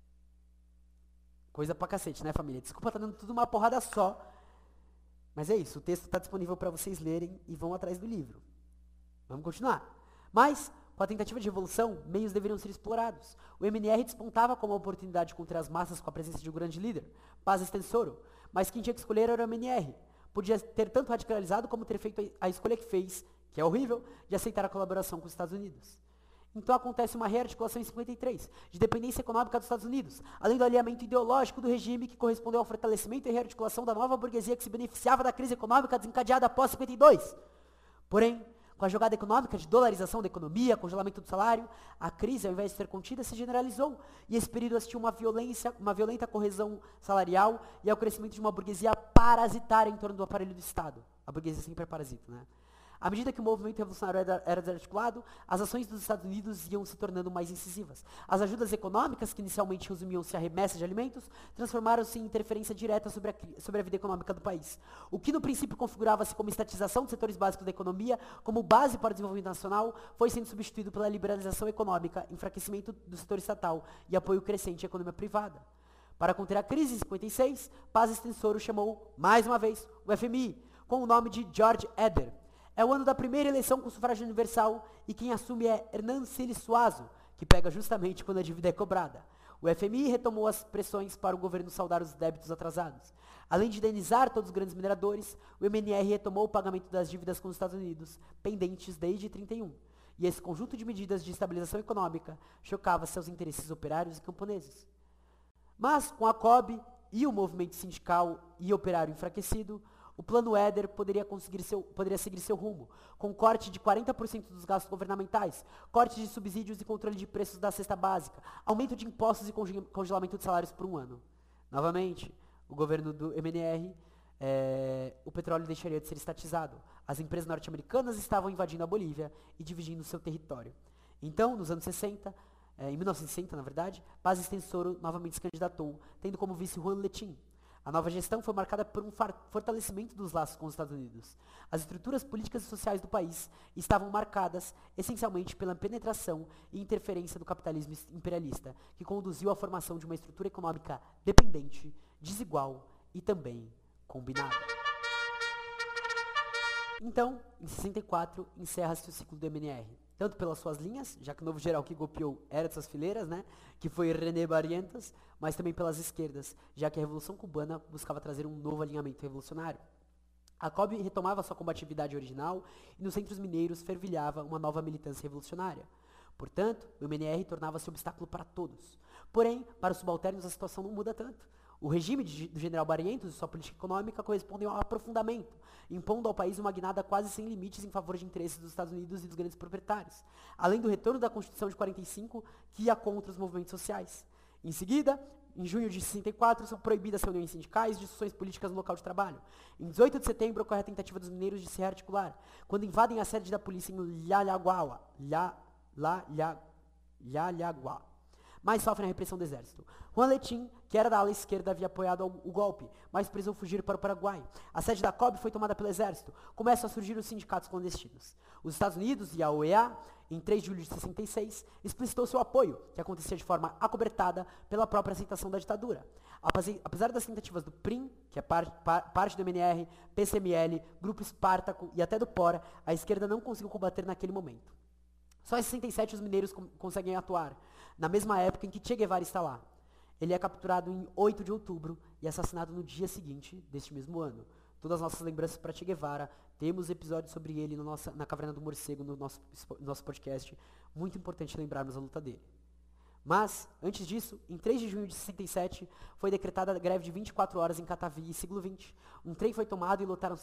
Coisa pra cacete, né, família? Desculpa, tá dando tudo uma porrada só. Mas é isso, o texto está disponível para vocês lerem e vão atrás do livro. Vamos continuar. Mas, com a tentativa de revolução, meios deveriam ser explorados. O M N R despontava como uma oportunidade contra as massas com a presença de um grande líder, Paz Estensoro, mas quem tinha que escolher era o M N R. Podia ter tanto radicalizado como ter feito a escolha que fez, que é horrível, de aceitar a colaboração com os Estados Unidos. Então acontece uma rearticulação em cinquenta e três, de dependência econômica dos Estados Unidos, além do alinhamento ideológico do regime que correspondeu ao fortalecimento e rearticulação da nova burguesia que se beneficiava da crise econômica desencadeada após cinquenta e dois. Porém, com a jogada econômica de dolarização da economia, congelamento do salário, a crise, ao invés de ser contida, se generalizou. E esse período assistiu uma violência, uma violenta correção salarial e ao crescimento de uma burguesia parasitária em torno do aparelho do Estado. A burguesia sempre é parasita, né? À medida que o movimento revolucionário era, era desarticulado, as ações dos Estados Unidos iam se tornando mais incisivas. As ajudas econômicas, que inicialmente resumiam-se a remessa de alimentos, transformaram-se em interferência direta sobre a, sobre a vida econômica do país. O que no princípio configurava-se como estatização dos setores básicos da economia, como base para o desenvolvimento nacional, foi sendo substituído pela liberalização econômica, enfraquecimento do setor estatal e apoio crescente à economia privada. Para conter a crise em cinquenta e seis, Paz Estensoro chamou, mais uma vez, o F M I, com o nome de George Eder. É o ano da primeira eleição com sufrágio universal e quem assume é Hernán Siles Suazo, que pega justamente quando a dívida é cobrada. O F M I retomou as pressões para o governo saldar os débitos atrasados. Além de indenizar todos os grandes mineradores, o M N R retomou o pagamento das dívidas com os Estados Unidos, pendentes desde trinta e um. E esse conjunto de medidas de estabilização econômica chocava seus interesses operários e camponeses. Mas, com a C O B e o movimento sindical e operário enfraquecido, o plano Eder poderia, conseguir seu, poderia seguir seu rumo, com corte de quarenta por cento dos gastos governamentais, corte de subsídios e controle de preços da cesta básica, aumento de impostos e congelamento de salários por um ano. Novamente, o governo do M N R, é, o petróleo deixaria de ser estatizado. As empresas norte-americanas estavam invadindo a Bolívia e dividindo seu território. Então, nos anos sessenta, é, em mil novecentos e sessenta, na verdade, Paz Estensoro novamente se candidatou, tendo como vice Juan Letin. A nova gestão foi marcada por um fortalecimento dos laços com os Estados Unidos. As estruturas políticas e sociais do país estavam marcadas essencialmente pela penetração e interferência do capitalismo imperialista, que conduziu à formação de uma estrutura econômica dependente, desigual e também combinada. Então, em sessenta e quatro, encerra-se o ciclo do M N R. Tanto pelas suas linhas, já que o novo geral que golpeou era de suas fileiras, né, que foi René Barrientos, mas também pelas esquerdas, já que a Revolução Cubana buscava trazer um novo alinhamento revolucionário. A C O B retomava sua combatividade original e nos centros mineiros fervilhava uma nova militância revolucionária. Portanto, o M N R tornava-se obstáculo para todos. Porém, para os subalternos a situação não muda tanto. O regime de, do general Barrientos e sua política econômica correspondem ao aprofundamento, impondo ao país uma guinada quase sem limites em favor de interesses dos Estados Unidos e dos grandes proprietários, além do retorno da Constituição de quarenta e cinco, que ia contra os movimentos sociais. Em seguida, em junho de sessenta e quatro, são proibidas reuniões sindicais e discussões políticas no local de trabalho. Em dezoito de setembro, ocorre a tentativa dos mineiros de se rearticular, quando invadem a sede da polícia em Lhalhaguá, Lhalhaguá. mas sofrem a repressão do exército. Juan Letín, que era da ala esquerda, havia apoiado o golpe, mas precisou fugir para o Paraguai. A sede da C O B foi tomada pelo exército. Começam a surgir os sindicatos clandestinos. Os Estados Unidos e a O E A, em três de julho de sessenta e seis, explicitou seu apoio, que acontecia de forma acobertada pela própria aceitação da ditadura. Apesar das tentativas do P R I M, que é par, par, parte do M N R, P C M L, Grupo Espartaco e até do P O R, a esquerda não conseguiu combater naquele momento. Só em sessenta e sete os mineiros com, conseguem atuar, na mesma época em que Che Guevara está lá. Ele é capturado em oito de outubro e assassinado no dia seguinte deste mesmo ano. Todas as nossas lembranças para Che Guevara, temos episódios sobre ele no nossa, na Caverna do Morcego, no nosso, nosso podcast. Muito importante lembrarmos a luta dele. Mas, antes disso, em três de junho de sessenta e sete, foi decretada a greve de vinte e quatro horas em Catavi, século vinte. Um trem foi tomado e lotaram-se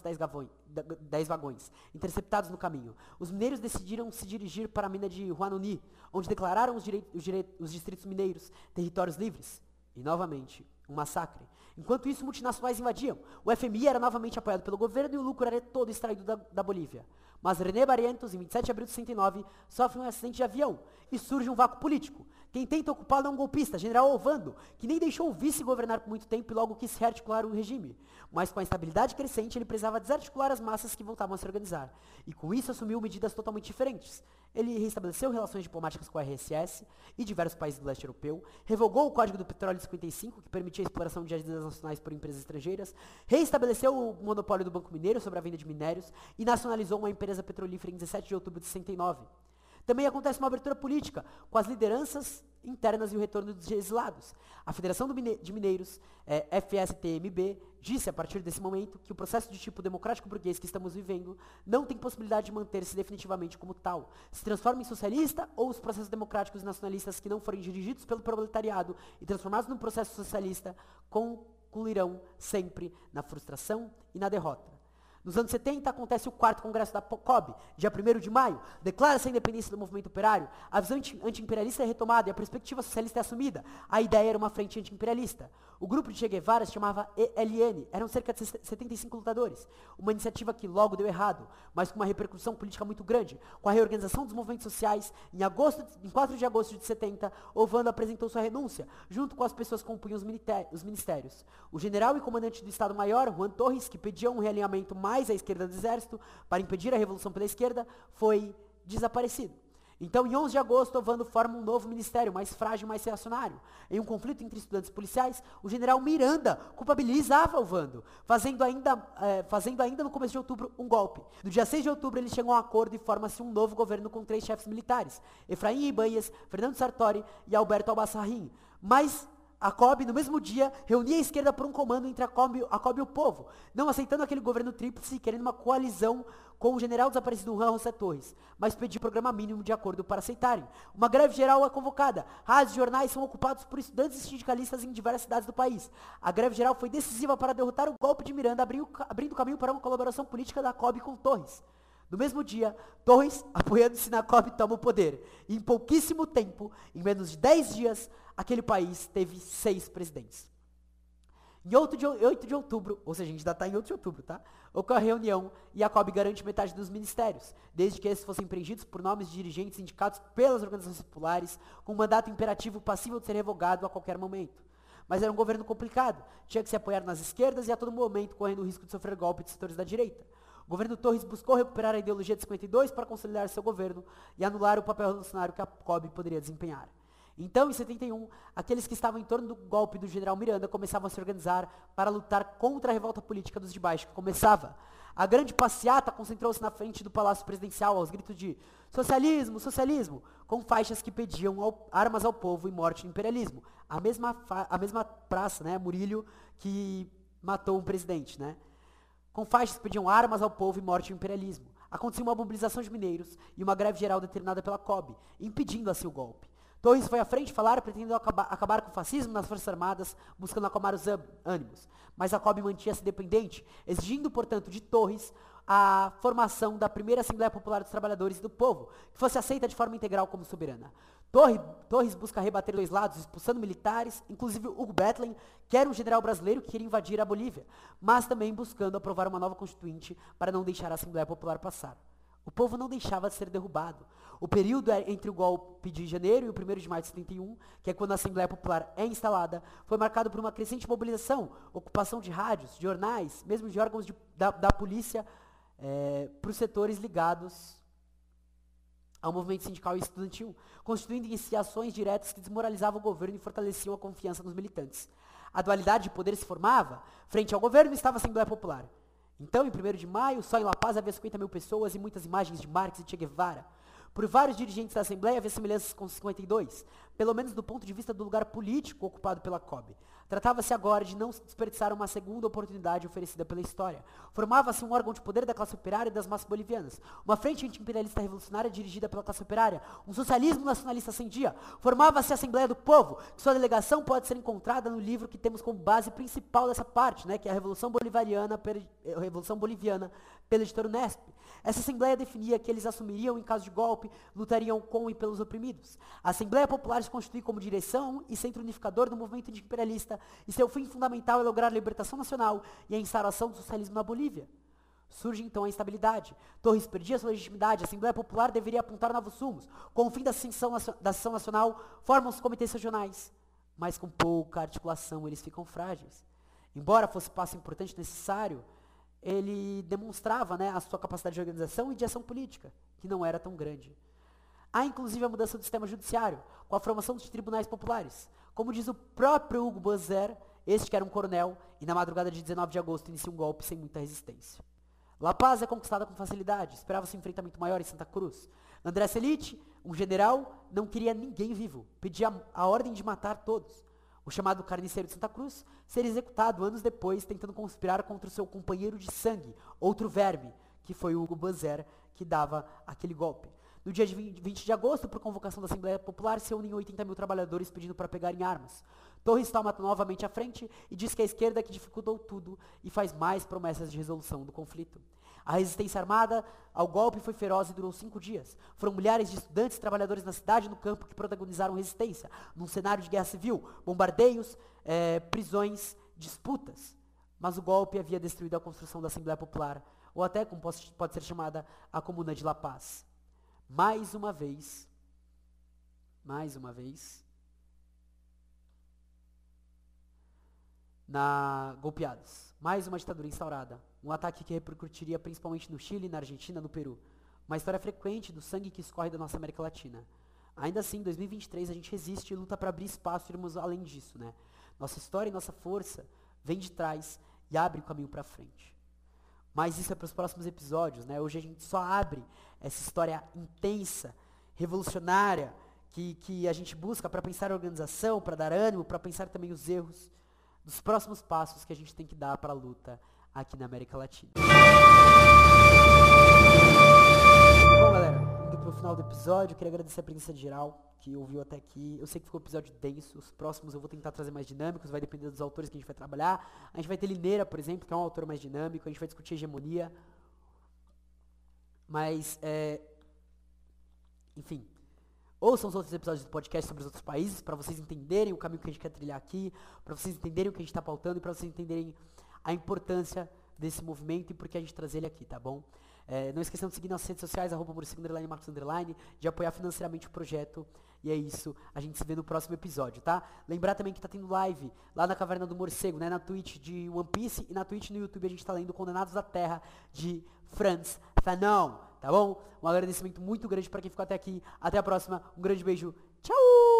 dez vagões, interceptados no caminho. Os mineiros decidiram se dirigir para a mina de Huanuni, onde declararam os, direi os, direi os distritos mineiros territórios livres. E, novamente, um massacre. Enquanto isso, multinacionais invadiam. O F M I era novamente apoiado pelo governo e o lucro era todo extraído da, da Bolívia. Mas René Barrientos, em vinte e sete de abril de sessenta e nove, sofre um acidente de avião e surge um vácuo político. Quem tenta ocupá-lo é um golpista, General Ovando, que nem deixou o vice governar por muito tempo e logo quis rearticular o regime. Mas com a instabilidade crescente, ele precisava desarticular as massas que voltavam a se organizar. E com isso assumiu medidas totalmente diferentes. Ele restabeleceu relações diplomáticas com a R S S e diversos países do leste europeu, revogou o Código do Petróleo de cinquenta e cinco, que permitia a exploração de agendas nacionais por empresas estrangeiras, reestabeleceu o monopólio do Banco Mineiro sobre a venda de minérios e nacionalizou uma empresa petrolífera em dezessete de outubro de sessenta e nove. Também acontece uma abertura política, com as lideranças internas e o retorno dos exilados. A Federação de Mineiros, é, F S T M B, disse a partir desse momento que o processo de tipo democrático burguês que estamos vivendo não tem possibilidade de manter-se definitivamente como tal. Se transforma em socialista ou os processos democráticos e nacionalistas que não forem dirigidos pelo proletariado e transformados num processo socialista concluirão sempre na frustração e na derrota. Nos anos setenta, acontece o quarto congresso da C O B, dia primeiro de maio, declara-se a independência do movimento operário, a visão anti-imperialista é retomada e a perspectiva socialista é assumida. A ideia era uma frente anti-imperialista. O grupo de Che Guevara se chamava E L N, eram cerca de setenta e cinco lutadores, uma iniciativa que logo deu errado, mas com uma repercussão política muito grande. Com a reorganização dos movimentos sociais, em, agosto, em quatro de agosto de setenta, Ovando apresentou sua renúncia, junto com as pessoas que compunham os ministérios. O general e comandante do Estado-Maior, Juan Torres, que pedia um realinhamento mais à esquerda do exército, para impedir a revolução pela esquerda, foi desaparecido. Então, em onze de agosto, Ovando forma um novo ministério, mais frágil, mais reacionário. Em um conflito entre estudantes policiais, o general Miranda culpabilizava Ovando, fazendo ainda, eh, fazendo ainda no começo de outubro um golpe. No dia seis de outubro, eles chegam a um acordo e forma-se um novo governo com três chefes militares, Efraim Ibanez, Fernando Sartori e Alberto Albaçarrim. Mas a C O B, no mesmo dia, reunia a esquerda por um comando entre a C O B, a C O B e o povo, não aceitando aquele governo tríplice, querendo uma coalizão com o general desaparecido Juan José Torres, mas pediu programa mínimo de acordo para aceitarem. Uma greve geral é convocada. Rádios e jornais são ocupados por estudantes e sindicalistas em diversas cidades do país. A greve geral foi decisiva para derrotar o golpe de Miranda, abrindo, abrindo caminho para uma colaboração política da C O B com Torres. No mesmo dia, Torres, apoiando-se na C O B, toma o poder. E em pouquíssimo tempo, em menos de dez dias, aquele país teve seis presidentes. Em oito de outubro, ou seja, a gente ainda está em oito de outubro, tá? Ocorre a reunião e a C O B garante metade dos ministérios, desde que esses fossem preenchidos por nomes de dirigentes indicados pelas organizações populares, com um mandato imperativo passível de ser revogado a qualquer momento. Mas era um governo complicado, tinha que se apoiar nas esquerdas e a todo momento correndo o risco de sofrer golpe de setores da direita. O governo Torres buscou recuperar a ideologia de cinquenta e dois para consolidar seu governo e anular o papel revolucionário que a C O B poderia desempenhar. Então, em setenta e um, aqueles que estavam em torno do golpe do general Miranda começavam a se organizar para lutar contra a revolta política dos de baixo, que começava. A grande passeata concentrou-se na frente do Palácio Presidencial aos gritos de socialismo, socialismo, com faixas que pediam ao, armas ao povo e morte ao imperialismo. A mesma, a mesma praça, né, Murilho, que matou um presidente, né? Com faixas que pediam armas ao povo e morte ao imperialismo. Aconteceu uma mobilização de mineiros e uma greve geral determinada pela C O B, impedindo assim o golpe. Torres foi à frente falar, pretendendo acabar, acabar com o fascismo nas Forças Armadas, buscando acalmar os ânimos. Mas a C O B mantinha-se dependente, exigindo, portanto, de Torres a formação da primeira Assembleia Popular dos Trabalhadores e do Povo, que fosse aceita de forma integral como soberana. Torre, Torres busca rebater dois lados, expulsando militares, inclusive Hugo Bethlen, que era um general brasileiro que queria invadir a Bolívia, mas também buscando aprovar uma nova constituinte para não deixar a Assembleia Popular passar. O povo não deixava de ser derrubado. O período entre o golpe de janeiro e o primeiro de maio de setenta e um, que é quando a Assembleia Popular é instalada, foi marcado por uma crescente mobilização, ocupação de rádios, de jornais, mesmo de órgãos de, da, da polícia, é, para os setores ligados ao movimento sindical e estudantil, constituindo em si ações diretas que desmoralizavam o governo e fortaleciam a confiança nos militantes. A dualidade de poder se formava, frente ao governo estava a Assembleia Popular. Então, em primeiro de maio, só em La Paz havia cinquenta mil pessoas e muitas imagens de Marx e Che Guevara. Por vários dirigentes da Assembleia havia semelhanças com cinquenta e dois, pelo menos do ponto de vista do lugar político ocupado pela C O B. Tratava-se agora de não desperdiçar uma segunda oportunidade oferecida pela história. Formava-se um órgão de poder da classe operária e das massas bolivianas. Uma frente anti-imperialista revolucionária dirigida pela classe operária. Um socialismo nacionalista ascendia. Formava-se a Assembleia do Povo, que sua delegação pode ser encontrada no livro que temos como base principal dessa parte, né, que é a Revolução Bolivariana, per, a Revolução Boliviana, pela editora Unesp. Essa Assembleia definia que eles assumiriam em caso de golpe, lutariam com e pelos oprimidos. A Assembleia Popular se constitui como direção e centro unificador do movimento anti-imperialista, e seu fim fundamental é lograr a libertação nacional e a instauração do socialismo na Bolívia. Surge então a instabilidade. Torres perdia sua legitimidade, a Assembleia Popular deveria apontar novos rumos. Com o fim da ascensão da ação nacional, formam os comitês regionais, mas com pouca articulação eles ficam frágeis. Embora fosse passo importante e necessário, ele demonstrava, né, a sua capacidade de organização e de ação política, que não era tão grande. Há inclusive a mudança do sistema judiciário, com a formação dos tribunais populares. Como diz o próprio Hugo Banzer, este que era um coronel, e na madrugada de dezenove de agosto inicia um golpe sem muita resistência. La Paz é conquistada com facilidade, esperava-se um enfrentamento maior em Santa Cruz. André Selic, um general, não queria ninguém vivo, pedia a, a ordem de matar todos. O chamado carniceiro de Santa Cruz seria executado anos depois, tentando conspirar contra o seu companheiro de sangue, outro verme, que foi o Hugo Banzer, que dava aquele golpe. No dia de vinte de agosto, por convocação da Assembleia Popular, se unem oitenta mil trabalhadores pedindo para pegarem armas. Torres toma novamente a frente e diz que é a esquerda que dificultou tudo e faz mais promessas de resolução do conflito. A resistência armada ao golpe foi feroz e durou cinco dias. Foram milhares de estudantes e trabalhadores na cidade e no campo que protagonizaram resistência, num cenário de guerra civil, bombardeios, é, prisões, disputas. Mas o golpe havia destruído a construção da Assembleia Popular, ou até, como pode ser chamada, a Comuna de La Paz. Mais uma vez, mais uma vez, na golpeadas. Mais uma ditadura instaurada. Um ataque que repercutiria principalmente no Chile, na Argentina, no Peru. Uma história frequente do sangue que escorre da nossa América Latina. Ainda assim, em dois mil e vinte e três a gente resiste e luta para abrir espaço e irmos além disso, né? Nossa história e nossa força vem de trás e abre o caminho para frente. Mas isso é para os próximos episódios, né? Hoje a gente só abre essa história intensa, revolucionária, que, que a gente busca para pensar a organização, para dar ânimo, para pensar também os erros dos próximos passos que a gente tem que dar para a luta aqui na América Latina. Bom, galera, indo para o final do episódio, eu queria agradecer a presença de geral que ouviu até aqui. Eu sei que ficou um episódio denso, os próximos eu vou tentar trazer mais dinâmicos, vai depender dos autores que a gente vai trabalhar. A gente vai ter Lineira, por exemplo, que é um autor mais dinâmico, a gente vai discutir hegemonia. Mas, é, enfim, ouçam os outros episódios do podcast sobre os outros países, para vocês entenderem o caminho que a gente quer trilhar aqui, para vocês entenderem o que a gente está pautando e para vocês entenderem a importância desse movimento e por que a gente traz ele aqui, tá bom? É, não esqueçam de seguir nas redes sociais, arroba Muricy underline, Marcos underline, de apoiar financeiramente o projeto. E é isso, a gente se vê no próximo episódio, tá? Lembrar também que tá tendo live lá na Caverna do Morcego, né? Na Twitch de One Piece e na Twitch no YouTube a gente tá lendo Condenados da Terra de Frantz Fanon, tá bom? Um agradecimento muito grande para quem ficou até aqui. Até a próxima, um grande beijo, tchau!